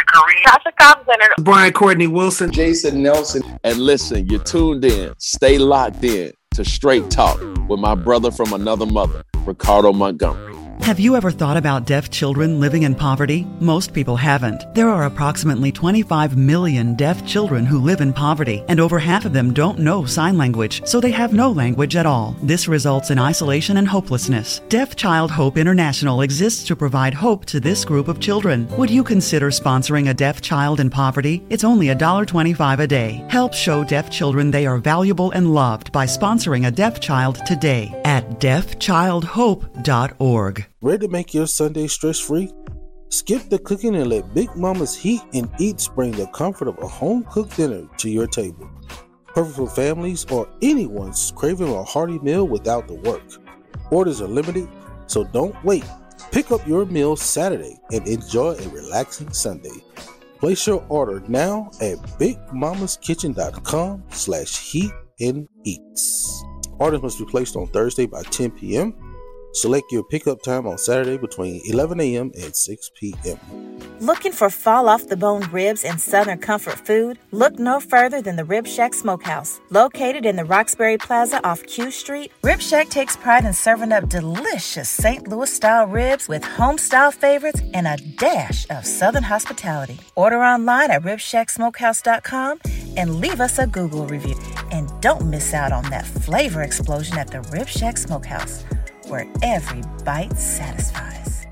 Tasha Thompson.
Brian Courtney Wilson.
Jason Nelson.
And listen, you're tuned in. Stay locked in to Straight Talk with my brother from another mother, Ricardo Montgomery.
Have you ever thought about deaf children living in poverty? Most people haven't. There are approximately twenty-five million deaf children who live in poverty, and over half of them don't know sign language, so they have no language at all. This results in isolation and hopelessness. Deaf Child Hope International exists to provide hope to this group of children. Would you consider sponsoring a deaf child in poverty? It's only one dollar and twenty-five cents a day. Help show deaf children they are valuable and loved by sponsoring a deaf child today at deaf child hope dot org.
Ready to make your Sunday stress-free? Skip the cooking and let Big Mama's Heat and Eats bring the comfort of a home-cooked dinner to your table. Perfect for families or anyone's craving a hearty meal without the work. Orders are limited, so don't wait. Pick up your meal Saturday and enjoy a relaxing Sunday. Place your order now at big mamas kitchen dot com slash heat and eats. Orders must be placed on Thursday by ten p.m. Select your pickup time on Saturday between eleven a.m. and six p.m.
Looking for fall-off-the-bone ribs and Southern comfort food? Look no further than the Rib Shack Smokehouse. Located in the Roxbury Plaza off Q Street, Rib Shack takes pride in serving up delicious Saint Louis-style ribs with home-style favorites and a dash of Southern hospitality. Order online at rib shack smokehouse dot com and leave us a Google review. And don't miss out on that flavor explosion at the Rib Shack Smokehouse, where every bite satisfies.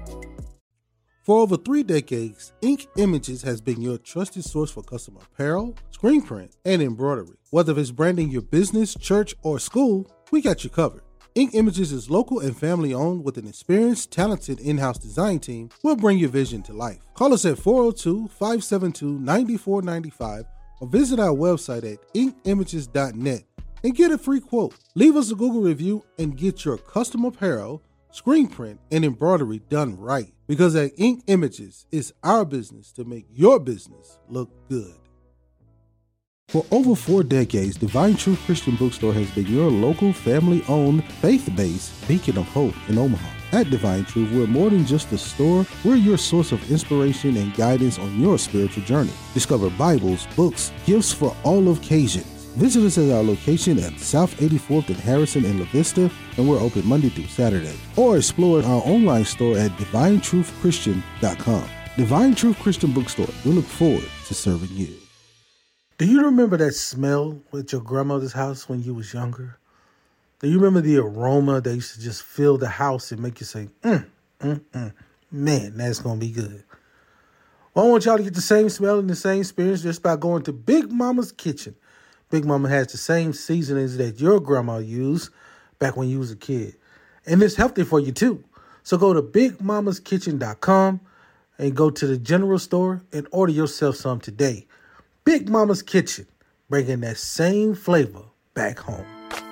For over three decades, Ink Images has been your trusted source for custom apparel, screen print, and embroidery. Whether it's branding your business, church, or school, we got you covered. Ink Images is local and family owned with an experienced, talented in-house design team. We'll bring your vision to life. Call us at four oh two, five seven two, nine four nine five or visit our website at ink images dot net and get a free quote. Leave us a Google review and get your custom apparel, screen print, and embroidery done right. Because at Ink Images, it's our business to make your business look good. For over four decades, Divine Truth Christian Bookstore has been your local, family-owned, faith-based beacon of hope in Omaha. At Divine Truth, we're more than just a store. We're your source of inspiration and guidance on your spiritual journey. Discover Bibles, books, gifts for all occasions. Visit us at our location at South eighty-fourth and Harrison in La Vista, and we're open Monday through Saturday. Or explore our online store at divine truth christian dot com. Divine Truth Christian Bookstore. We look forward to serving you. Do you remember that smell at your grandmother's house when you was younger? Do you remember the aroma that used to just fill the house and make you say, mm, mm, mm, man, that's going to be good? Well, I want y'all to get the same smell and the same experience just by going to Big Mama's Kitchen. Big Mama has the same seasonings that your grandma used back when you was a kid. And it's healthy for you too. So go to big mamas kitchen dot com and go to the general store and order yourself some today. Big Mama's Kitchen, bringing that same flavor back home.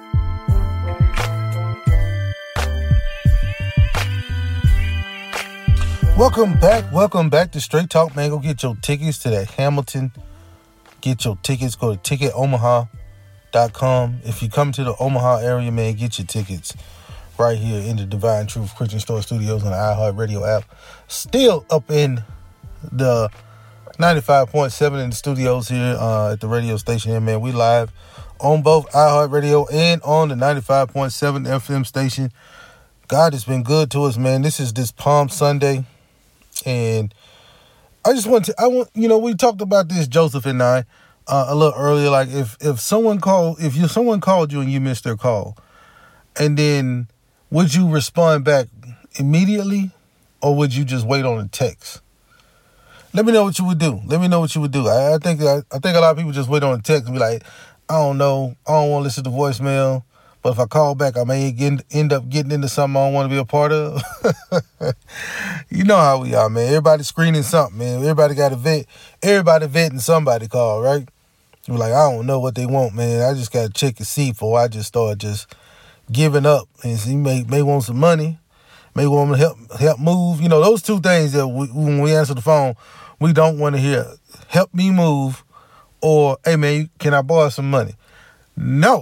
Welcome back. Welcome back to Straight Talk, man. Go get your tickets to that Hamilton. Get your tickets. Go to ticket omaha dot com. If you come to the Omaha area, man, get your tickets right here in the Divine Truth Christian Store Studios on the iHeartRadio app. Still up in the ninety-five point seven in the studios here uh, at the radio station here, man. We live on both iHeartRadio and on the ninety-five point seven F M station. God has been good to us, man. This is this Palm Sunday. And I just want to, I want, you know, we talked about this, Joseph and I, uh, a little earlier. Like if, if someone called, if you, someone called you and you missed their call, and then would you respond back immediately or would you just wait on a text? Let me know what you would do. Let me know what you would do. I, I think I, I think a lot of people just wait on a text and be like, I don't know. I don't want to listen to voicemail. But if I call back, I may get, end up getting into something I don't want to be a part of. You know how we are, man. Everybody screening something, man. Everybody got a vet. Everybody vetting somebody call, right? You're like, I don't know what they want, man. I just got to check and see before I just start just giving up. And you may, may want some money. May want to help help move. You know, those two things that we, when we answer the phone, we don't want to hear. Help me move or, hey, man, can I borrow some money? No.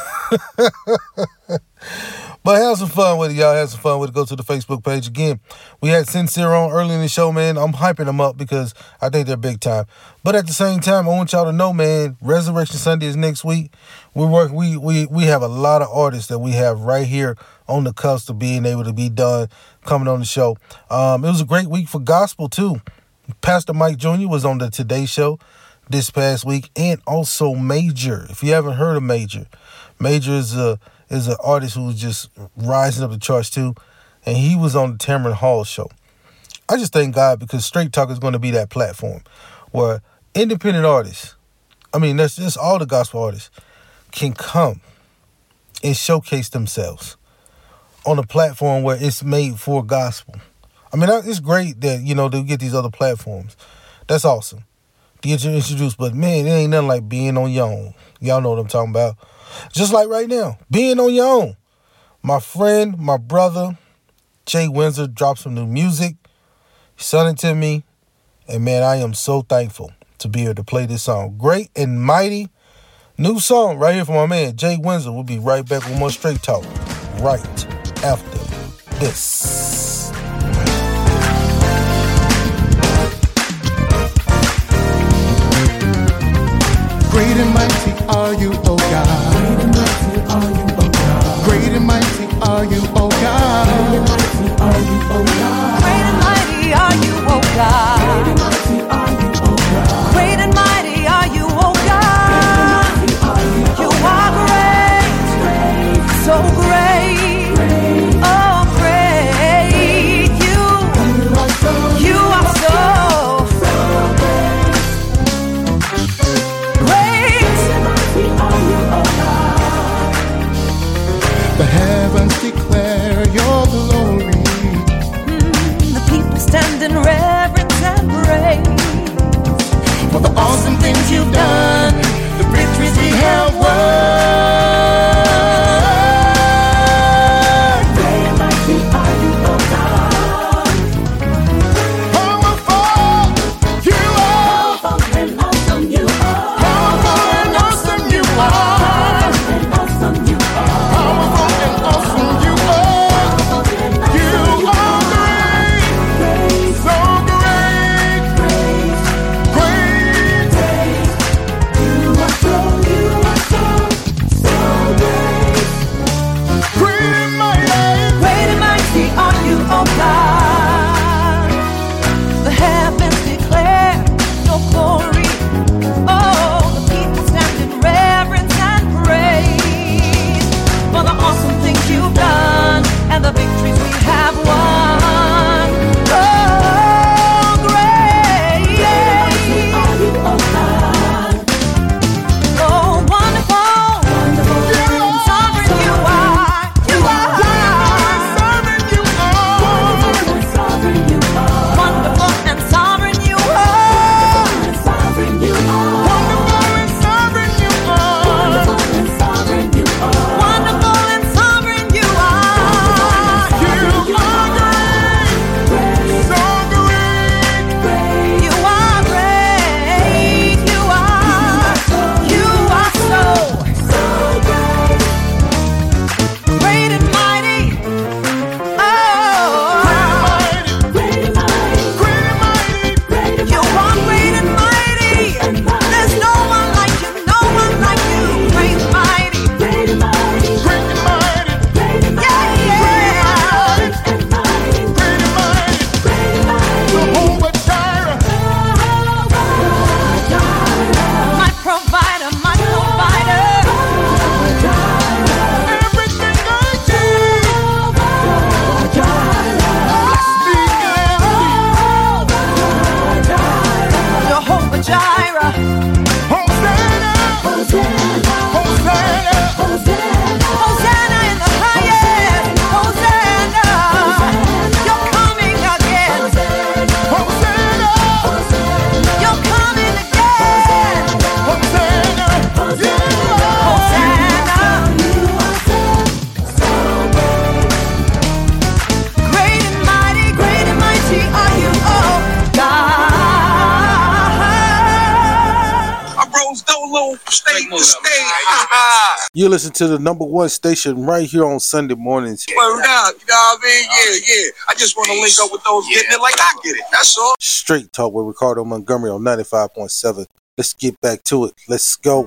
But have some fun with it, y'all. Have some fun with it. Go to the Facebook page. Again, we had Sincere on early in the show, man. I'm hyping them up because I think they're big time. But at the same time, I want y'all to know, man, Resurrection Sunday is next week. We work. We we we have a lot of artists that we have right here on the cusp of being able to be done coming on the show. Um, it was a great week for gospel too. Pastor Mike Junior was on the Today Show this past week, and also Major. If you haven't heard of Major, Major is a is an artist who's just rising up the charts too, and he was on the Tamron Hall show. I just thank God because Straight Talk is going to be that platform where independent artists, I mean, that's just all the gospel artists, can come and showcase themselves on a platform where it's made for gospel. I mean, it's great that, you know, they get these other platforms. That's awesome to get you introduced, but man, it ain't nothing like being on your own. Y'all know what I'm talking about. Just like right now, being on your own. My friend, my brother, Jay Windsor, dropped some new music. He sent it to me. And man, I am so thankful to be able to play this song. Great and Mighty. New song right here from my man, Jay Windsor. We'll be right back with more Straight Talk right after this.
Great and mighty are you, O God. Great and mighty are you, O God.
Great and mighty are you, O God. Great and mighty are you, O God. You are great, so great, oh great. You, you are so
The heavens declare your glory.
Mm, the people stand in reverence and praise
For the awesome things you've done, the victories we have won. Great and mighty are you, O God. Powerful you are. Powerful and awesome you are. Powerful and
You listen to the number one station right here on Sunday mornings.
Word out, you know what I mean? Yeah, yeah. I just want to link up with those getting it like I get it. That's all.
Straight Talk with Ricardo Montgomery on ninety-five point seven. Let's get back to it. Let's go.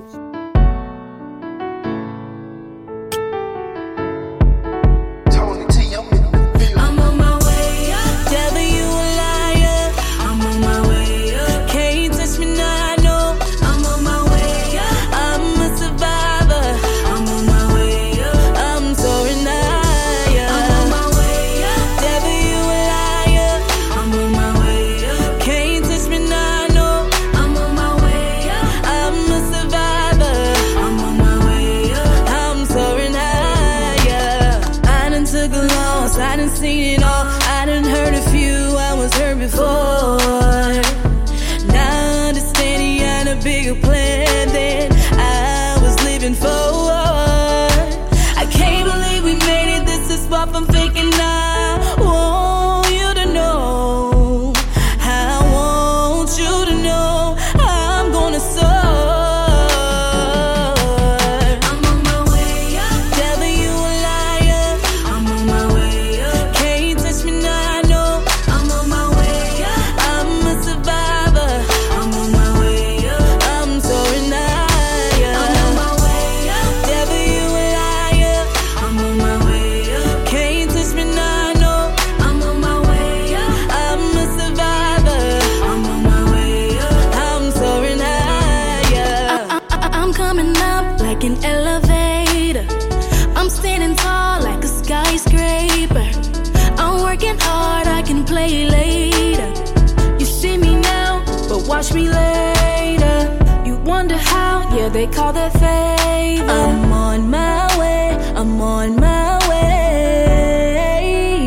They call that favor. I'm on my way, I'm on my way.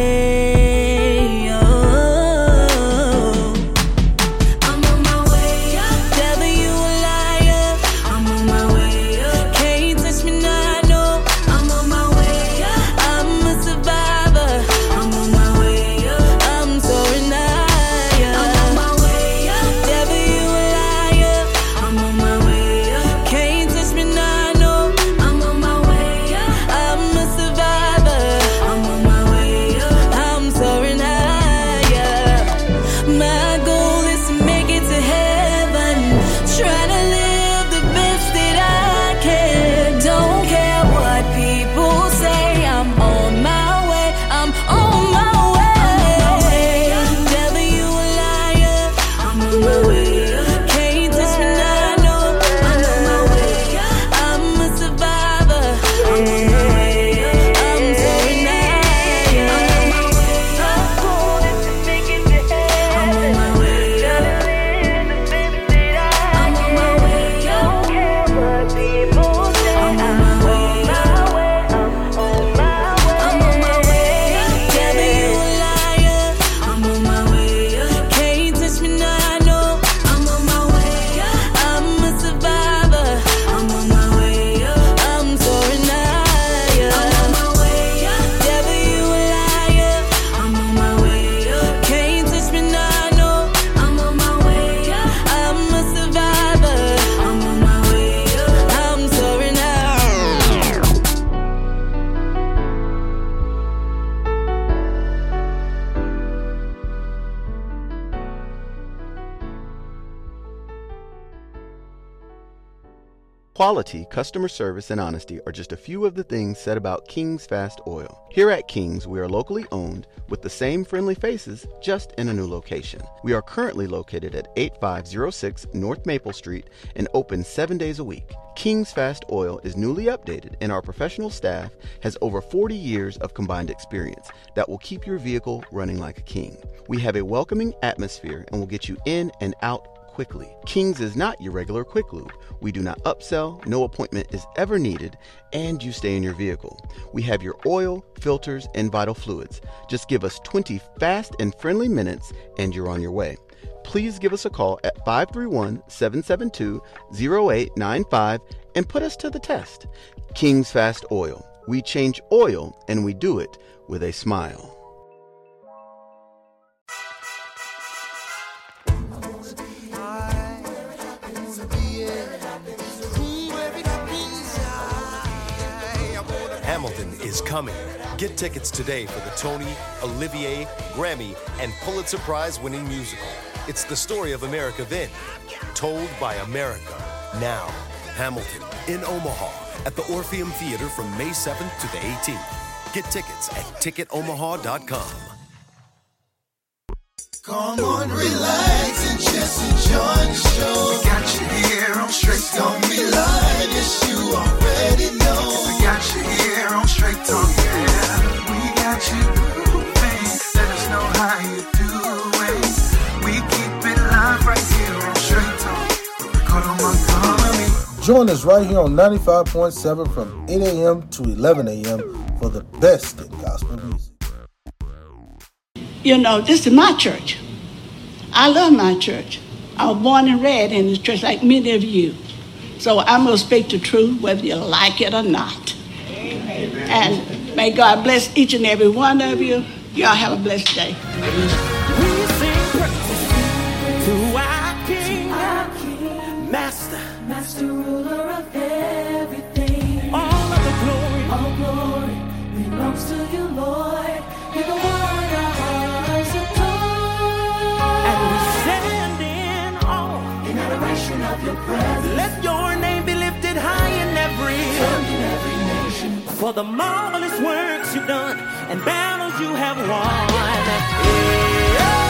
Yeah, oh. I'm on my way up. Devil, you a liar. I'm on my way up. Can't touch me now, no. I'm on my way up. I'm a survivor. I'm on my way up. I'm soaring higher. I'm on my way up. Devil, you a liar. I'm on my way.
Quality, customer service, and honesty are just a few of the things said about King's Fast Oil. Here at King's, we are locally owned with the same friendly faces, just in a new location. We are currently located at eighty-five oh six North Maple Street and open seven days a week. King's Fast Oil is newly updated, and our professional staff has over forty years of combined experience that will keep your vehicle running like a king. We have a welcoming atmosphere and will get you in and out quickly. King's is not your regular quick lube. We do not upsell, no appointment is ever needed, and you stay in your vehicle. We have your oil, filters, and vital fluids. Just give us twenty fast and friendly minutes and you're on your way. Please give us a call at five three one, seven seven two, zero eight nine five and put us to the test. King's Fast Oil. We change oil and we do it with a smile.
is coming. Get tickets today for the Tony, Olivier, Grammy, and Pulitzer Prize-winning musical. It's the story of America then, told by America now. Hamilton in Omaha at the Orpheum Theater from May seventh to the eighteenth. Get tickets at ticket omaha dot com.
Come on, relax and just enjoy the show. We got you here on Straight Talk. Don't be lying, yes, you already know. We got you here on Straight Talk, yeah. We got you moving. Let us know how you doing. We keep it live right here on Straight Talk. Ricardo Montgomery.
Join us right here on ninety-five point seven from eight a.m. to eleven a.m. for the best in gospel music.
You know, this is my church. I love my church. I was born and reared in this church like many of you. So I'm going to speak the truth whether you like it or not. Amen. And may God bless each and every one of you. Y'all have a blessed day.
We sing praises to our King, our King, Master, Master, ruler of everything. All of the glory, all glory belongs to you, Lord. You're the one our hearts adore. And we stand in awe, in adoration of your presence. Let your name be lifted high in every, in every nation. For the marvelous works you've done and battles you have won. Yeah.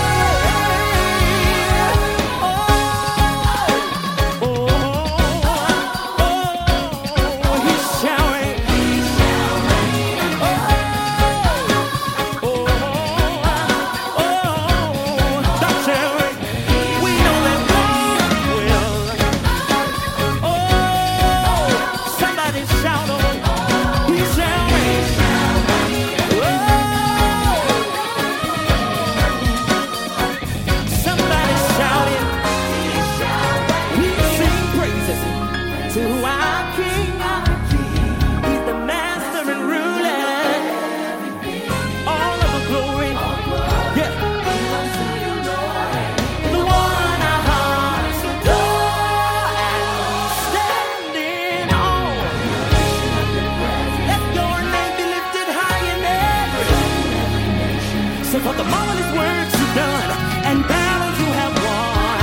For the marvelous works you've done and battles you have won.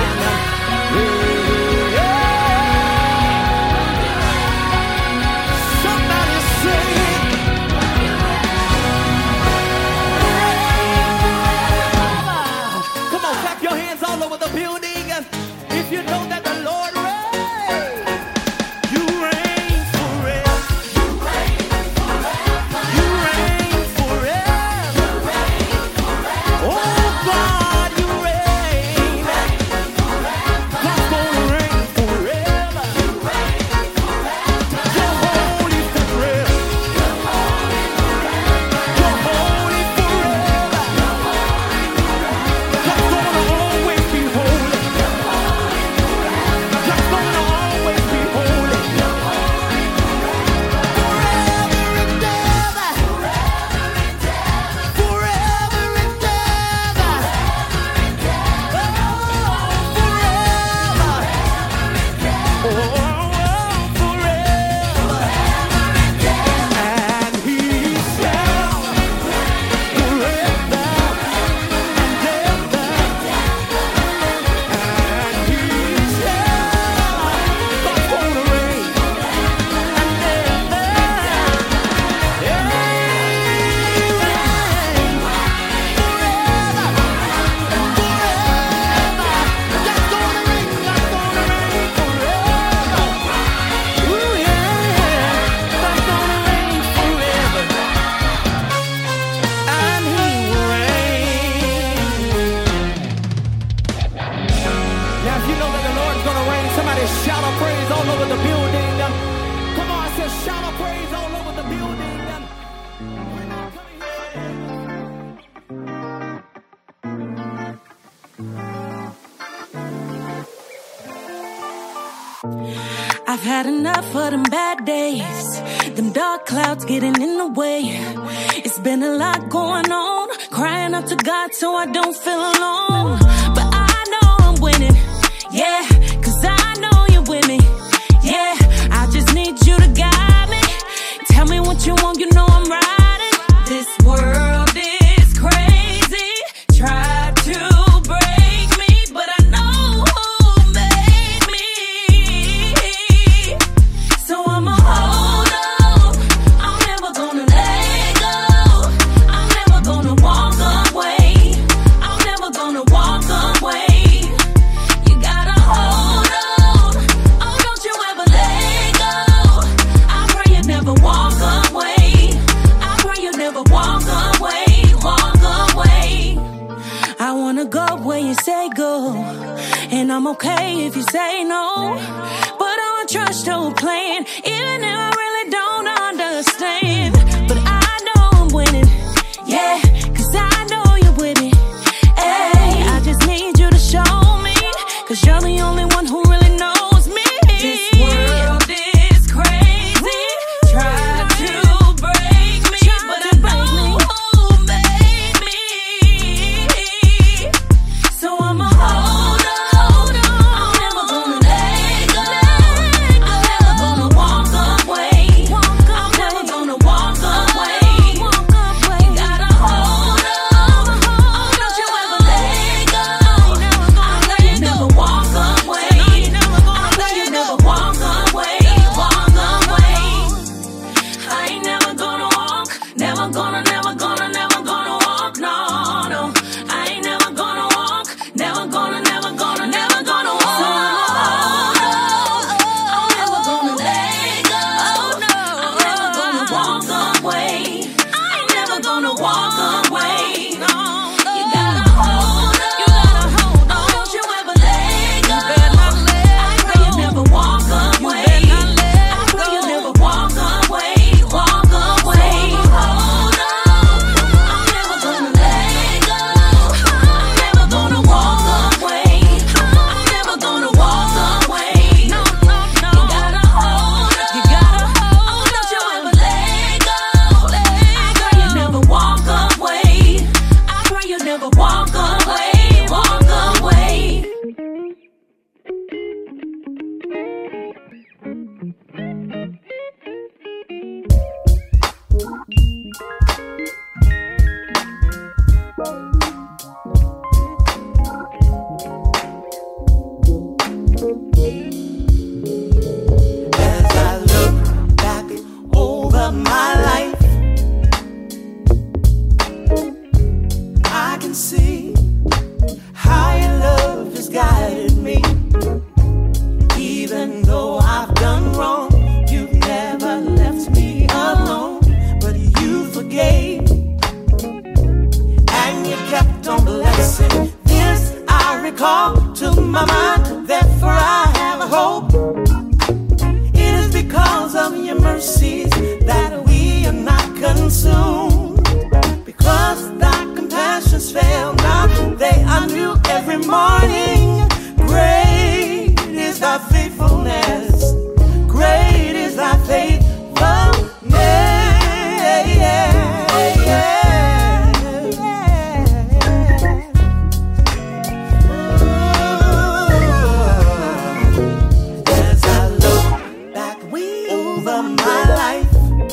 Yeah. Somebody say it. Come on, clap your hands all over the building if you know that the Lord reigns. You reign forever. You reign forever. You reign forever. Oh God, you reign. God's gonna reign forever. You're holy forever. You're holy forever. God's gonna always be holy. God's gonna always be holy. Forever and ever. Forever and ever. Oh, forever. And he shall forever and ever. And he shall God's gonna reign and ever. Now, if you know that the Lord's gonna reign, somebody shout a praise all over the building. Come on, I said shout a praise all over the building.
I've had enough of them bad days, them dark clouds getting in the way. It's been a lot going on, crying out to God so I don't feel alone. But I know I'm winning, yeah, cause I know you're with me, yeah. I just need you to guide me, tell me what you want, you know I'm right. I'm okay if you say no, but I don't trust your plan, even if I really don't understand. But I know I'm winning, yeah, cause I know you're with me. Hey, I just need you to show me, cause you're the only one who really knows me. This world is crazy, try to break me, but I know who made me. So I'ma hold on, I'm never gonna let go, I'm never gonna walk away, I'm never gonna walk away. You gotta hold on, oh, don't you ever let go. I know you never walk away, I know you never walk away, walk away. I ain't never gonna walk, never gonna, never gonna, never gonna walk, no, no. I ain't never gonna walk, never gonna, never gonna, never gonna walk. I'm never gonna let go, I'm never gonna walk away, I ain't never gonna walk away. You gotta hold on, you gotta hold on, don't you ever let go. I pray you never walk away, I pray you never walk away, walk away. Hold on, I'm never gonna let go, I'm never gonna walk away, I'm never gonna walk away. No, no, no. You gotta hold on, you gotta hold on, don't you ever let go. I pray you never walk away, I pray you never walk away, walk away.
As I look back over my life, I can see how your love has guided me. Even though I've done wrong, you've never left me alone. But you forgave, and you kept on blessing. This I recall to my mind, therefore I have a hope. It is because of your mercies that we are not consumed. Because thy compassions fail not, they are new every morning. Great is thy faithfulness, great is thy faithfulness. As I look back over my life,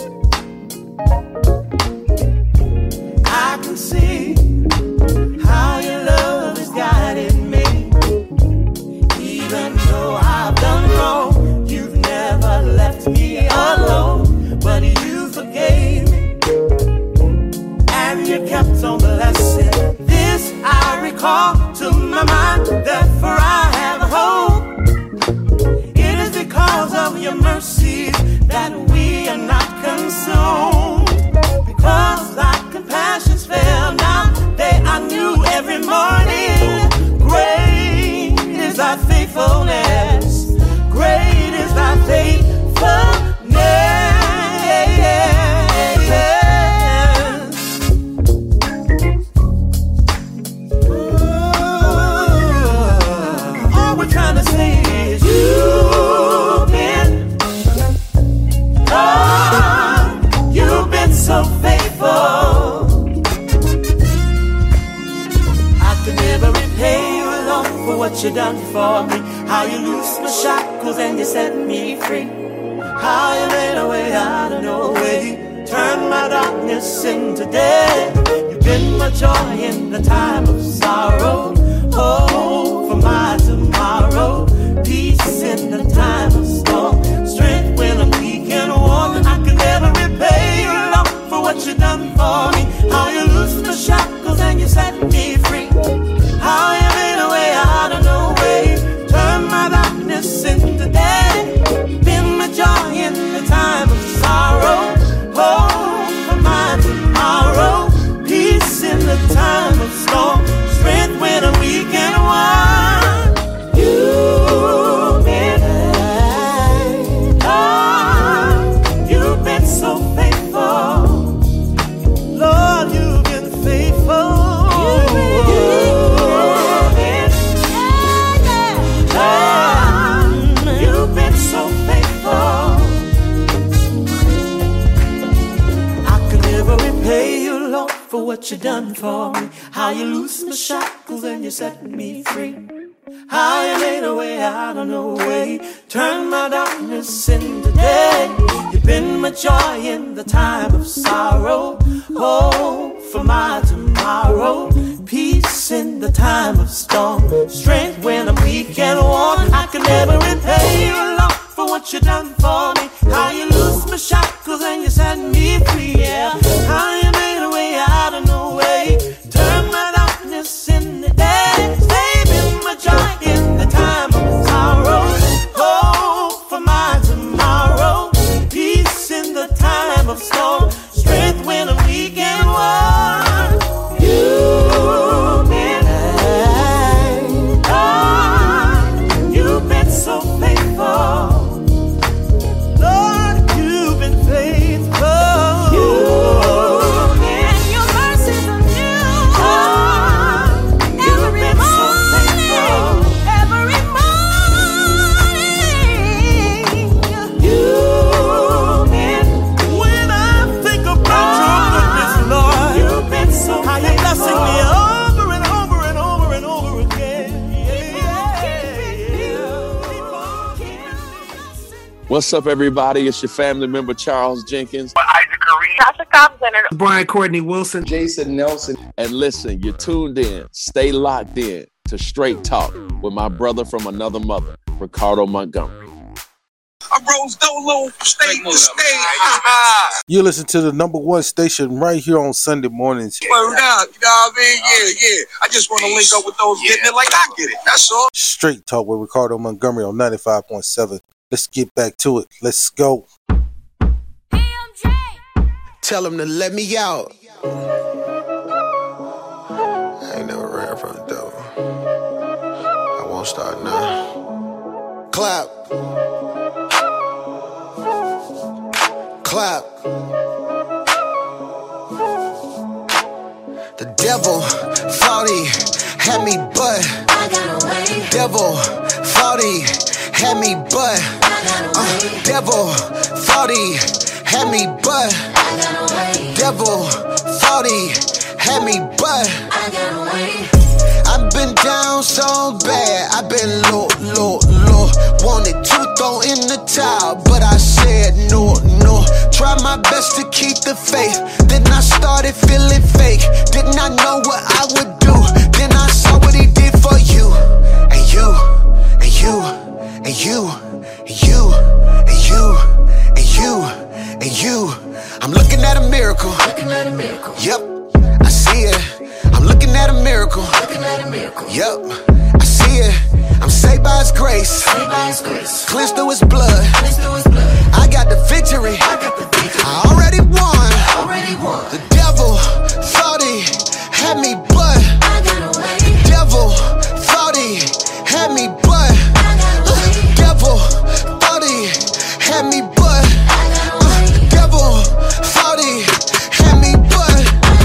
I can see how your love has guided me. Even though I've done wrong, you've never left me alone. But you forgave me, and you kept on blessing. This I recall to my mind, therefore I have hope. It is because of your mercies that we are not consumed. Because thy compassions fail not, they are new every morning. Great is thy faithfulness, great is thy faithfulness. All we're trying to say is you've been, oh, you've been so faithful. I could never repay you alone for what you done for me. How you loosed my shackles and you set me free. How you made a way out of no way, turned my darkness into day. You've been my joy in the time of sorrow, hope for my tomorrow, peace in the time of storm, strength when I'm weak and worn. I can never repay you alone for what you done for me. How you loosed my shackles and you set me free. How you made a way out of no way, turned my darkness into day. Been my joy in the time of sorrow, hope for my tomorrow, peace in the time of storm, strength when I'm weak and wild. repay you, Lord, for what you done for me. How you loose my shackles and you set me free. How you made a way out of no way. Turn my darkness into day. You've been my joy in the time of sorrow. Hope for my tomorrow. Peace in the time of storm. Strength when I'm weak and worn. I can never repay you, Lord, for what you done for me. How you loose my shackles and you set me free, yeah. How you made a way out of no way. Turn my darkness into day. Saving my joy in the time of sorrow. Hope for my tomorrow. Peace in the time of storm. Strength when I'm weak and worn. You've been, oh, you've been so faithful. Lord, you've been faithful. You've been, your mercies are new. Oh, every you've been morning, so faithful. Every morning. You've been, when I think about your goodness, Lord, you've been so how you blessing me over and over and over and over again.
What's up, everybody? It's your family member, Charles Jenkins.
Tasha Compton.
Brian Courtney Wilson.
Jason Nelson.
And listen, you're tuned in. Stay locked in to Straight Talk with my brother from another mother, Ricardo Montgomery.
I rose dolo from state to state.
You listen to the number one station right here on Sunday mornings.
Word out, you know what I mean? Yeah, yeah. I just want to link up with those getting it like I get it. That's all.
Straight Talk with Ricardo Montgomery on ninety-five point seven. Let's get back to it. Let's go.
Tell him to let me out.
I ain't never ran from the devil. I won't start now.
Clap. Clap. The devil thought he had me, but I got away. Devil thought he had me, but uh, devil thought he had me, but I got away. Devil thought he had me, but I got away. I've been down so bad, I've been low, low, low. Wanted to throw in the towel, but I said no, no. Tried my best to keep the faith, then I started feeling fake. Didn't I know what I would do? Then I saw what he did for you, and you, and you, and you, and you, and you, and you, and you. I'm looking at a miracle. Looking at a miracle. Yep, I see it. I'm looking at a miracle. Looking at a miracle. Yep, I see it. I'm saved by His grace. Saved by His grace. Cleansed through His blood. Cleansed through His blood. I got the victory. I got the victory. I already won. Already won. The devil thought he had me, but I got away. The devil thought he had me, but I got away. The devil thought he had me, but I got away. The devil thought he had me, but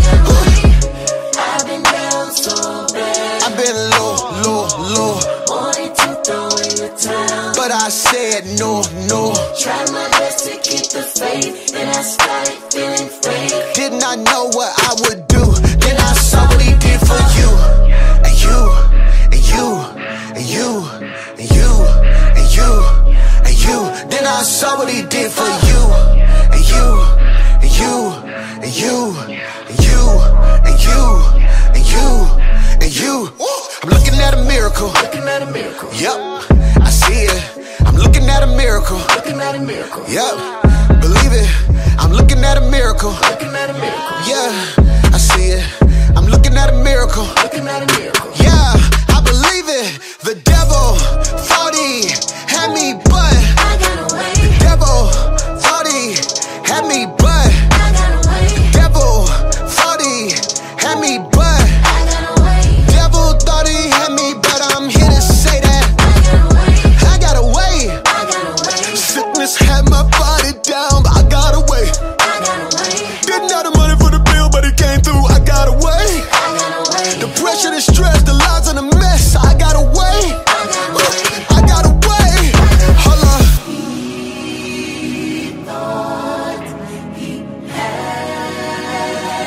I've been down so bad. I've been low, low, low. Wanted to throw in the towel, but I said no, no. Tried my best to keep the faith, then I started feeling fake. Did not know what I would do, then I saw what he did for you, and you, and you, and you, and you, and you, and you. Then I saw what he did for you, and you, and you, and you, and you, and you, and you, and you. I'm looking at a miracle. Looking at a miracle. Yep, I see it. I'm looking at a miracle. Looking at a miracle. Yep, believe it. I'm looking at a miracle. Looking at a miracle. Yeah, I see it. I'm looking at a miracle. Looking at a miracle. Yeah, I believe it. The devil thought he had me, but I got away. The devil thought he had me, but I got away. The devil thought he had me, but I got away. The devil thought he had me, but I'm here to say that I got away. I got away. I got away. Sickness had my body down, but I got away. I got away. Didn't have the money for the bill, but it came through. I got away. I got away. The pressure, the stress, the lies, and the mess. I got away. I got away. I got away. Hold on. He thought he had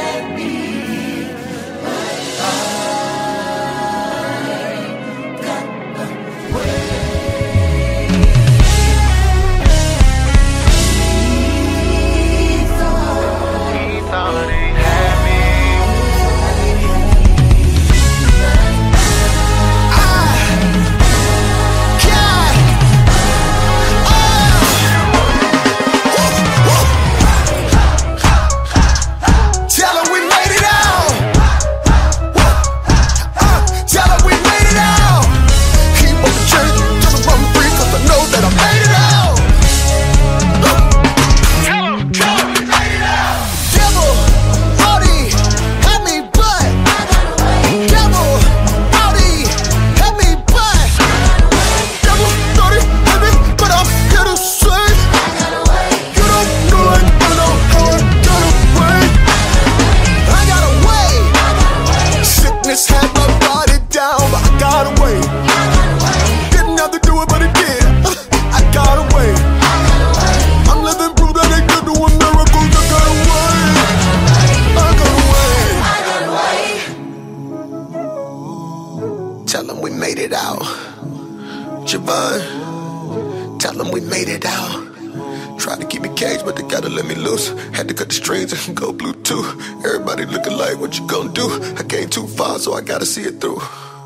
mine. Tell them we made it out. Tried to keep me caged, but they gotta let me loose. Had to cut the strings and go Bluetooth. Everybody looking like, what you gonna do? I came too far, so I gotta see it through.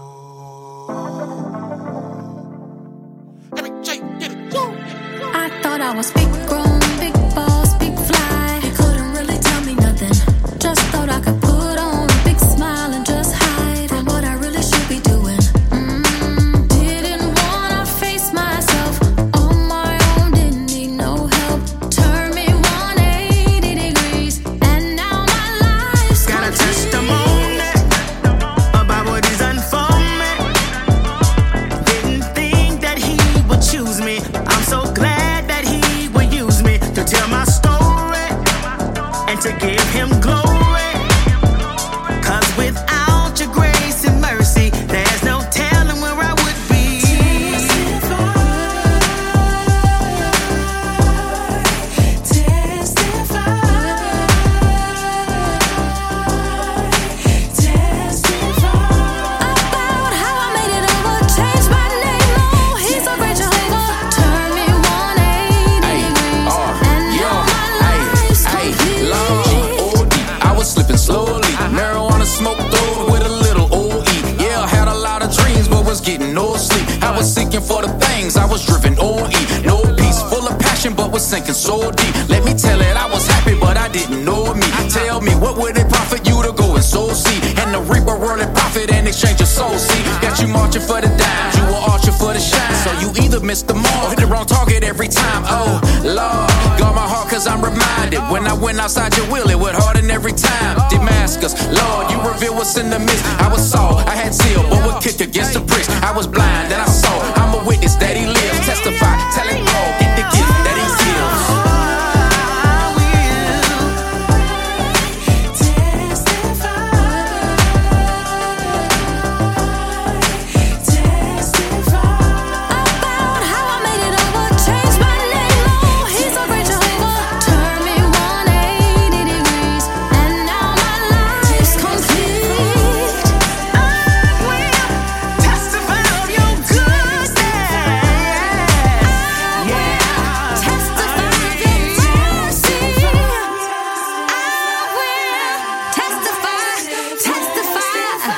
I thought I was big grown, big boss, big fly. You couldn't really tell me nothing. Just thought I could put on a big smile and just hide from what I really should be doing. Mm, didn't wanna face myself on my own, didn't need no help. Turned me one eighty degrees, and now my life's
Got a
complete.
testimony about what he's done for me. Didn't think that he would choose me. I'm so glad that he would use me to tell my story and to give him glory. Cause without your grace and mercy, there's no telling where I would be.
About how I made it over, changed my name, oh, he's a great Jehovah. Turned me one eighty degrees, and now my life's complete.
O D, I was slipping slowly. Marijuana smoke through with a little O E. Yeah, I had a lot of dreams, but was getting no sleep. I was seeking for the things I was driven O E. No peace, full of passion, but was sinking so deep. Let me tell it, I was happy, but I didn't know me. Tell me, what would it profit you to go and sow seed and to reap a worldly profit in exchange of soul? See, got you marching for the dimes, you were arching for the shine. So you either missed the mark or hit the wrong target every time. Oh, Lord, guard my heart, cause I'm reminded when I went outside your will, it went harder than every time. Damascus, Lord, you reveal what's in the midst. I was Saul, I had zeal, but would kick against the pricks. I was blind, then I saw. I'm a witness that he lives. Testify, tell it all, get the gift that he gives.
About how I made it over, changed my name, oh, he's a great Jehovah. Turned me one eighty degrees, and now my life's complete. I will testify of your goodness. I will testify of your mercy. I will testify, testify. I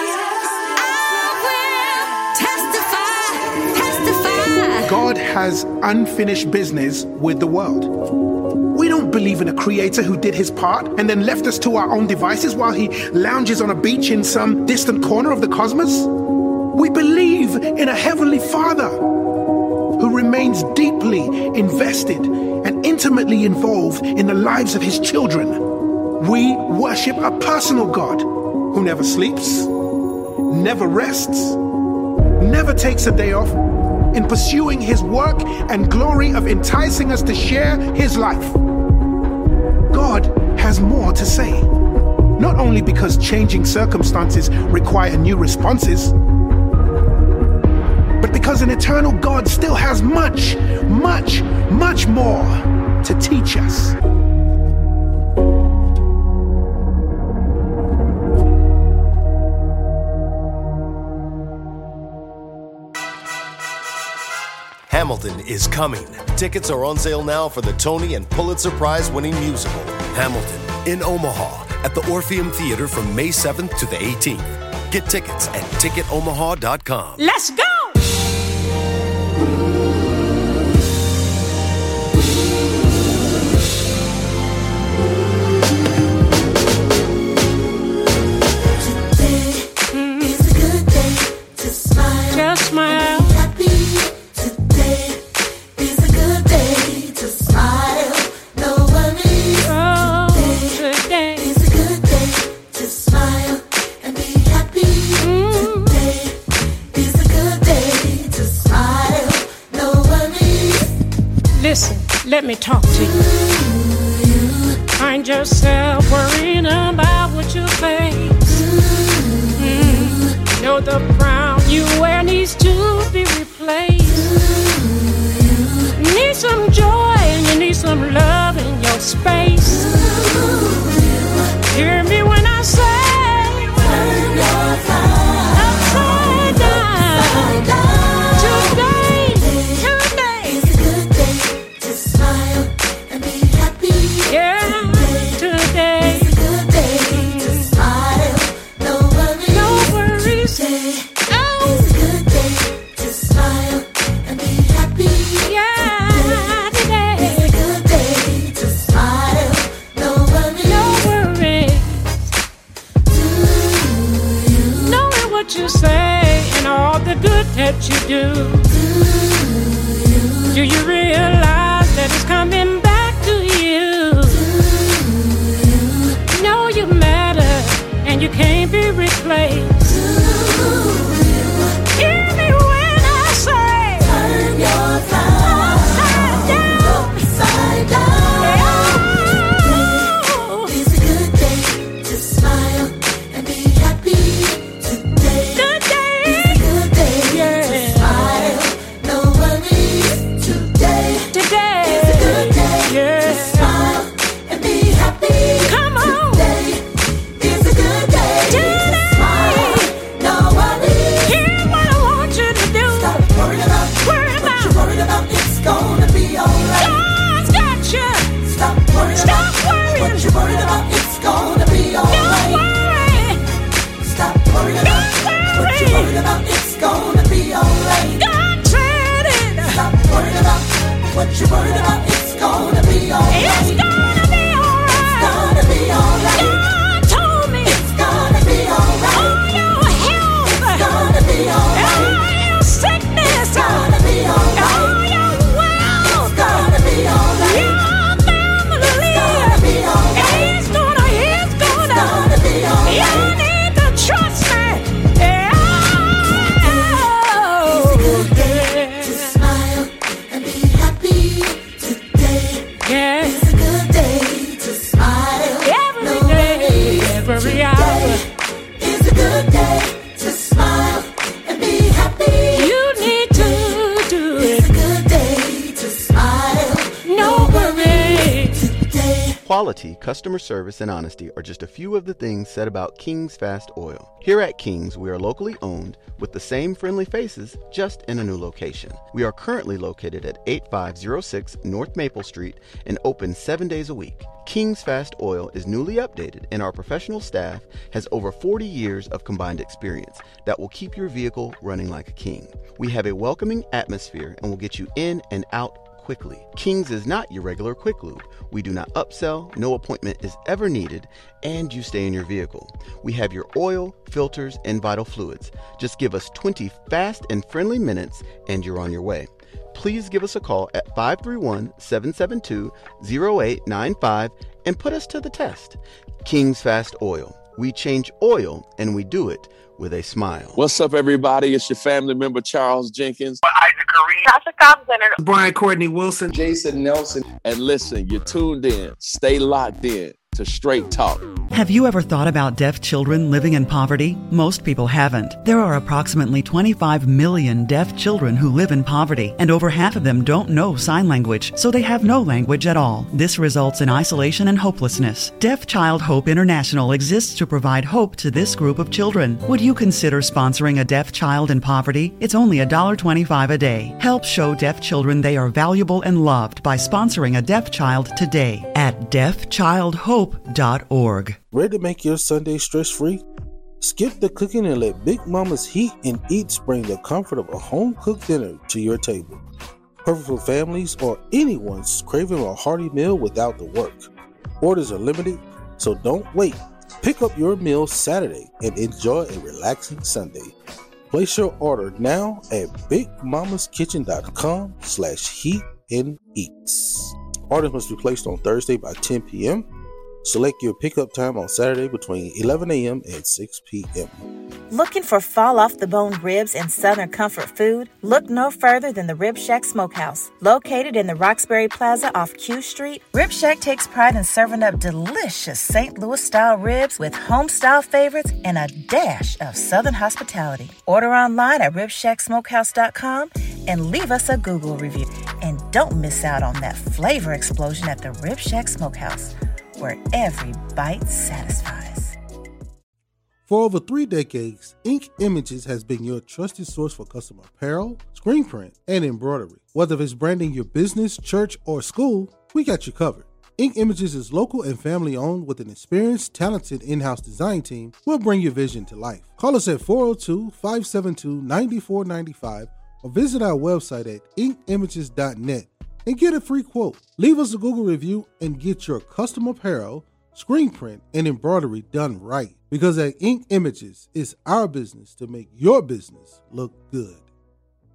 will testify, testify.
God has unfinished business with the world. We don't believe in a creator who did his part and then left us to our own devices while he lounges on a beach in some distant corner of the cosmos. We believe in a heavenly Father who remains deeply invested and intimately involved in the lives of his children. We worship a personal God who never sleeps, never rests, never takes a day off in pursuing his work and glory of enticing us to share his life. God has more to say, not only because changing circumstances require new responses, but because an eternal God still has much, much, much more to teach us.
Hamilton is coming. Tickets are on sale now for the Tony and Pulitzer Prize winning musical, Hamilton, in Omaha at the Orpheum Theater from May seventh to the eighteenth. Get tickets at ticket omaha dot com.
Let's go! Just smile. Listen, let me talk to you. Find yourself worrying about what you face. Mm. Know the crown you wear needs to be replaced. You need some joy and you need some love in your space. Hear me when I say, turn your life upside down. Today
what you do? Do you realize that it's coming back to you? Know you matter and you can't be replaced. Hear me when I say, turn your life upside down, upside down. Oh. It's a good day to smile and be happy today. Good day. It's a good day yeah. to smile. No worries today. Today. It's a good day yeah. to smile and be happy. Come on. Today. It's a good day today. To smile. No worries. Here's what I want you to do. Stop worrying about worry what about. You're worried about. It's gonna be alright. God's got you. Stop worrying Stop about worrying. What you're worried about. It's gonna be alright. Don't worry. Stop worrying about what you're worried about. It's gonna be alright. God said it. Stop worrying about what you're worried about. It's gonna be alright. It's gonna be alright. It's gonna be alright. God told me it's gonna be alright. All your health. It's gonna be alright. All your sickness. It's gonna be alright. All your wealth. It's gonna be alright. Your family. It's gonna be alright. It's gonna, it's gonna, it's gonna be alright. You need to trust me. Yeah. It's a good day to smile and be happy today. Yeah. It's a good day to smile. Every day, every hour. It's a good day to smile and be happy. You need to do it. It's a good day to smile. No worries today.
Quality, customer service, and honesty are just a few of the things said about King's Fast Oil. Here at King's, we are locally owned with the same friendly faces, just in a new location. We are currently located at eighty-five oh six North Maple Street and open seven days a week. King's Fast Oil is newly updated, and our professional staff has over forty years of combined experience that will keep your vehicle running like a king. We have a welcoming atmosphere and will get you in and out quickly. King's is not your regular quick lube. We do not upsell, no appointment is ever needed, and you stay in your vehicle. We have your oil, filters, and vital fluids. Just give us twenty fast and friendly minutes and you're on your way. Please give us a call at five three one, seven seven two, zero eight nine five and put us to the test. King's Fast Oil. We change oil and we do it with a smile.
What's up, everybody? It's your family member, Charles Jenkins.
Tasha Thompson.
Brian Courtney Wilson.
Jason Nelson. And listen, you're tuned in. Stay locked in to Straight Talk.
Have you ever thought about deaf children living in poverty? Most people haven't. There are approximately twenty-five million deaf children who live in poverty, and over half of them don't know sign language, so they have no language at all. This results in isolation and hopelessness. Deaf Child Hope International exists to provide hope to this group of children. Would you consider sponsoring a deaf child in poverty? It's only one dollar and twenty-five cents a day. Help show deaf children they are valuable and loved by sponsoring a deaf child today at deaf child hope dot org.
Ready to make your Sunday stress-free? Skip the cooking and let Big Mama's Heat and Eats bring the comfort of a home-cooked dinner to your table. Perfect for families or anyone's craving a hearty meal without the work. Orders are limited, so don't wait. Pick up your meal Saturday and enjoy a relaxing Sunday. Place your order now at big mamas kitchen dot com slash heat and eats. Orders must be placed on Thursday by ten p.m. Select your pickup time on Saturday between eleven a.m. and six p.m.
Looking for fall off the bone ribs and Southern comfort food? Look no further than the Rib Shack Smokehouse. Located in the Roxbury Plaza off Q Street, Rib Shack takes pride in serving up delicious Saint Louis style ribs with home style favorites and a dash of Southern hospitality. Order online at rib shack smokehouse dot com and leave us a Google review. And don't miss out on that flavor explosion at the Rib Shack Smokehouse, where every bite satisfies.
For over three decades, Ink Images has been your trusted source for custom apparel, screen print, and embroidery. Whether it's branding your business, church, or school, we got you covered. Ink Images is local and family owned with an experienced, talented in-house design team. We'll bring your vision to life. Call us at four oh two, five seven two, nine four nine five or visit our website at ink images dot net and get a free quote. Leave us a Google review and get your custom apparel, screen print, and embroidery done right. Because at Ink Images, it's our business to make your business look good.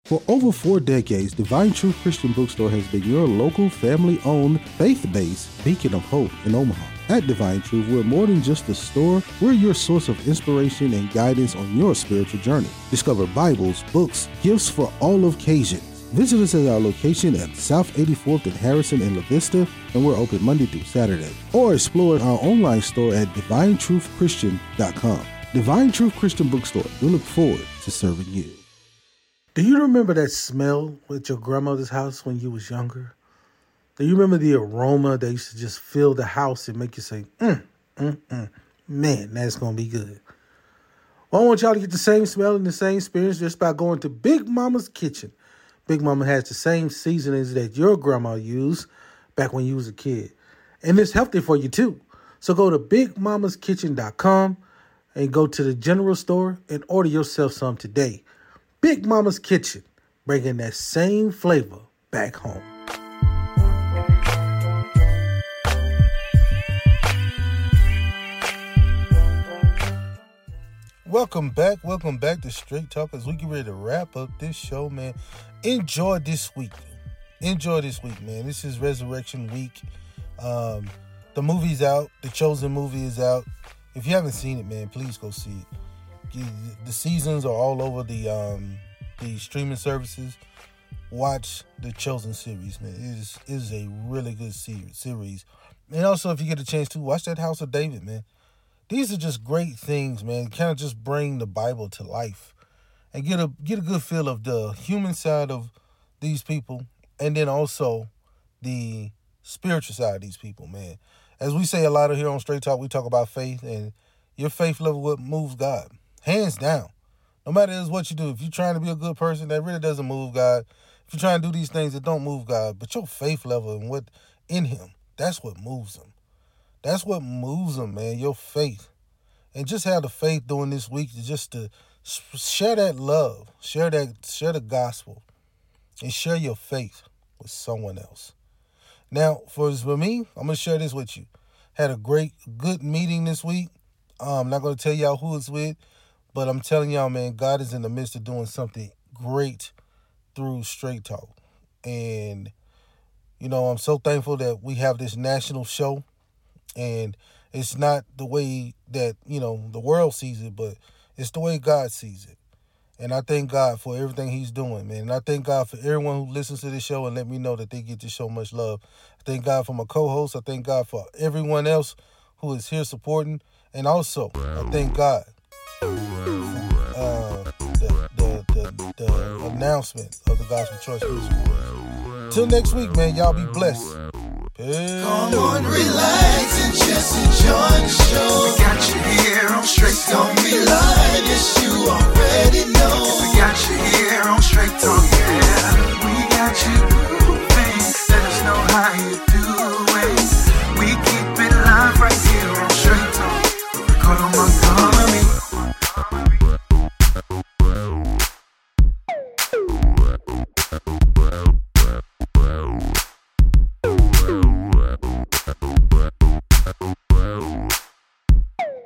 For over four decades, Divine Truth Christian Bookstore has been your local, family-owned, faith-based beacon of hope in Omaha. At Divine Truth, we're more than just a store. We're your source of inspiration and guidance on your spiritual journey. Discover Bibles, books, gifts for all occasions. Visit us at our location at South eighty-fourth and Harrison in La Vista, and we're open Monday through Saturday. Or explore our online store at divine truth christian dot com. Divine Truth Christian Bookstore. We look forward to serving you. Do you remember that smell at your grandmother's house when you was younger? Do you remember the aroma that used to just fill the house and make you say, mm, mm, mm, man, that's going to be good? Well, I want y'all to get the same smell and the same experience just by going to Big Mama's Kitchen. Big Mama has the same seasonings that your grandma used back when you was a kid. And it's healthy for you too. So go to big mamas kitchen dot com and go to the general store and order yourself some today. Big Mama's Kitchen, bringing that same flavor back home. Welcome back. Welcome back to Straight Talk as we get ready to wrap up this show, man. Enjoy this week. Enjoy this week, man. This is Resurrection Week. Um, the movie's out. The Chosen movie is out. If you haven't seen it, man, please go see it. The seasons are all over the um, the streaming services. Watch the Chosen series, man. It is, it is a really good series. And also, if you get a chance to, watch that House of David, man. These are just great things, man. Kind of just bring the Bible to life and get a get a good feel of the human side of these people, and then also the spiritual side of these people, man. As we say a lot of here on Straight Talk, we talk about faith, and your faith level what moves God. Hands down. No matter what you do, if you're trying to be a good person, that really doesn't move God. If you're trying to do these things that don't move God, but your faith level and what in him, that's what moves him. That's what moves them, man, your faith. And just have the faith during this week to just to share that love, share that, share the gospel, and share your faith with someone else. Now, for, for me, I'm going to share this with you. Had a great, good meeting this week. I'm not going to tell y'all who it's with, but I'm telling y'all, man, God is in the midst of doing something great through Straight Talk. And, you know, I'm so thankful that we have this national show. And it's not the way that, you know, the world sees it, but it's the way God sees it. And I thank God for everything he's doing, man. And I thank God for everyone who listens to this show and let me know that they get to show much love. I thank God for my co-host. I thank God for everyone else who is here supporting. And also, I thank God for uh, the, the, the, the announcement of the Gospel Choice Music Awards. Till next week, man, y'all be blessed. Peace.
Come on, relax and just enjoy the show.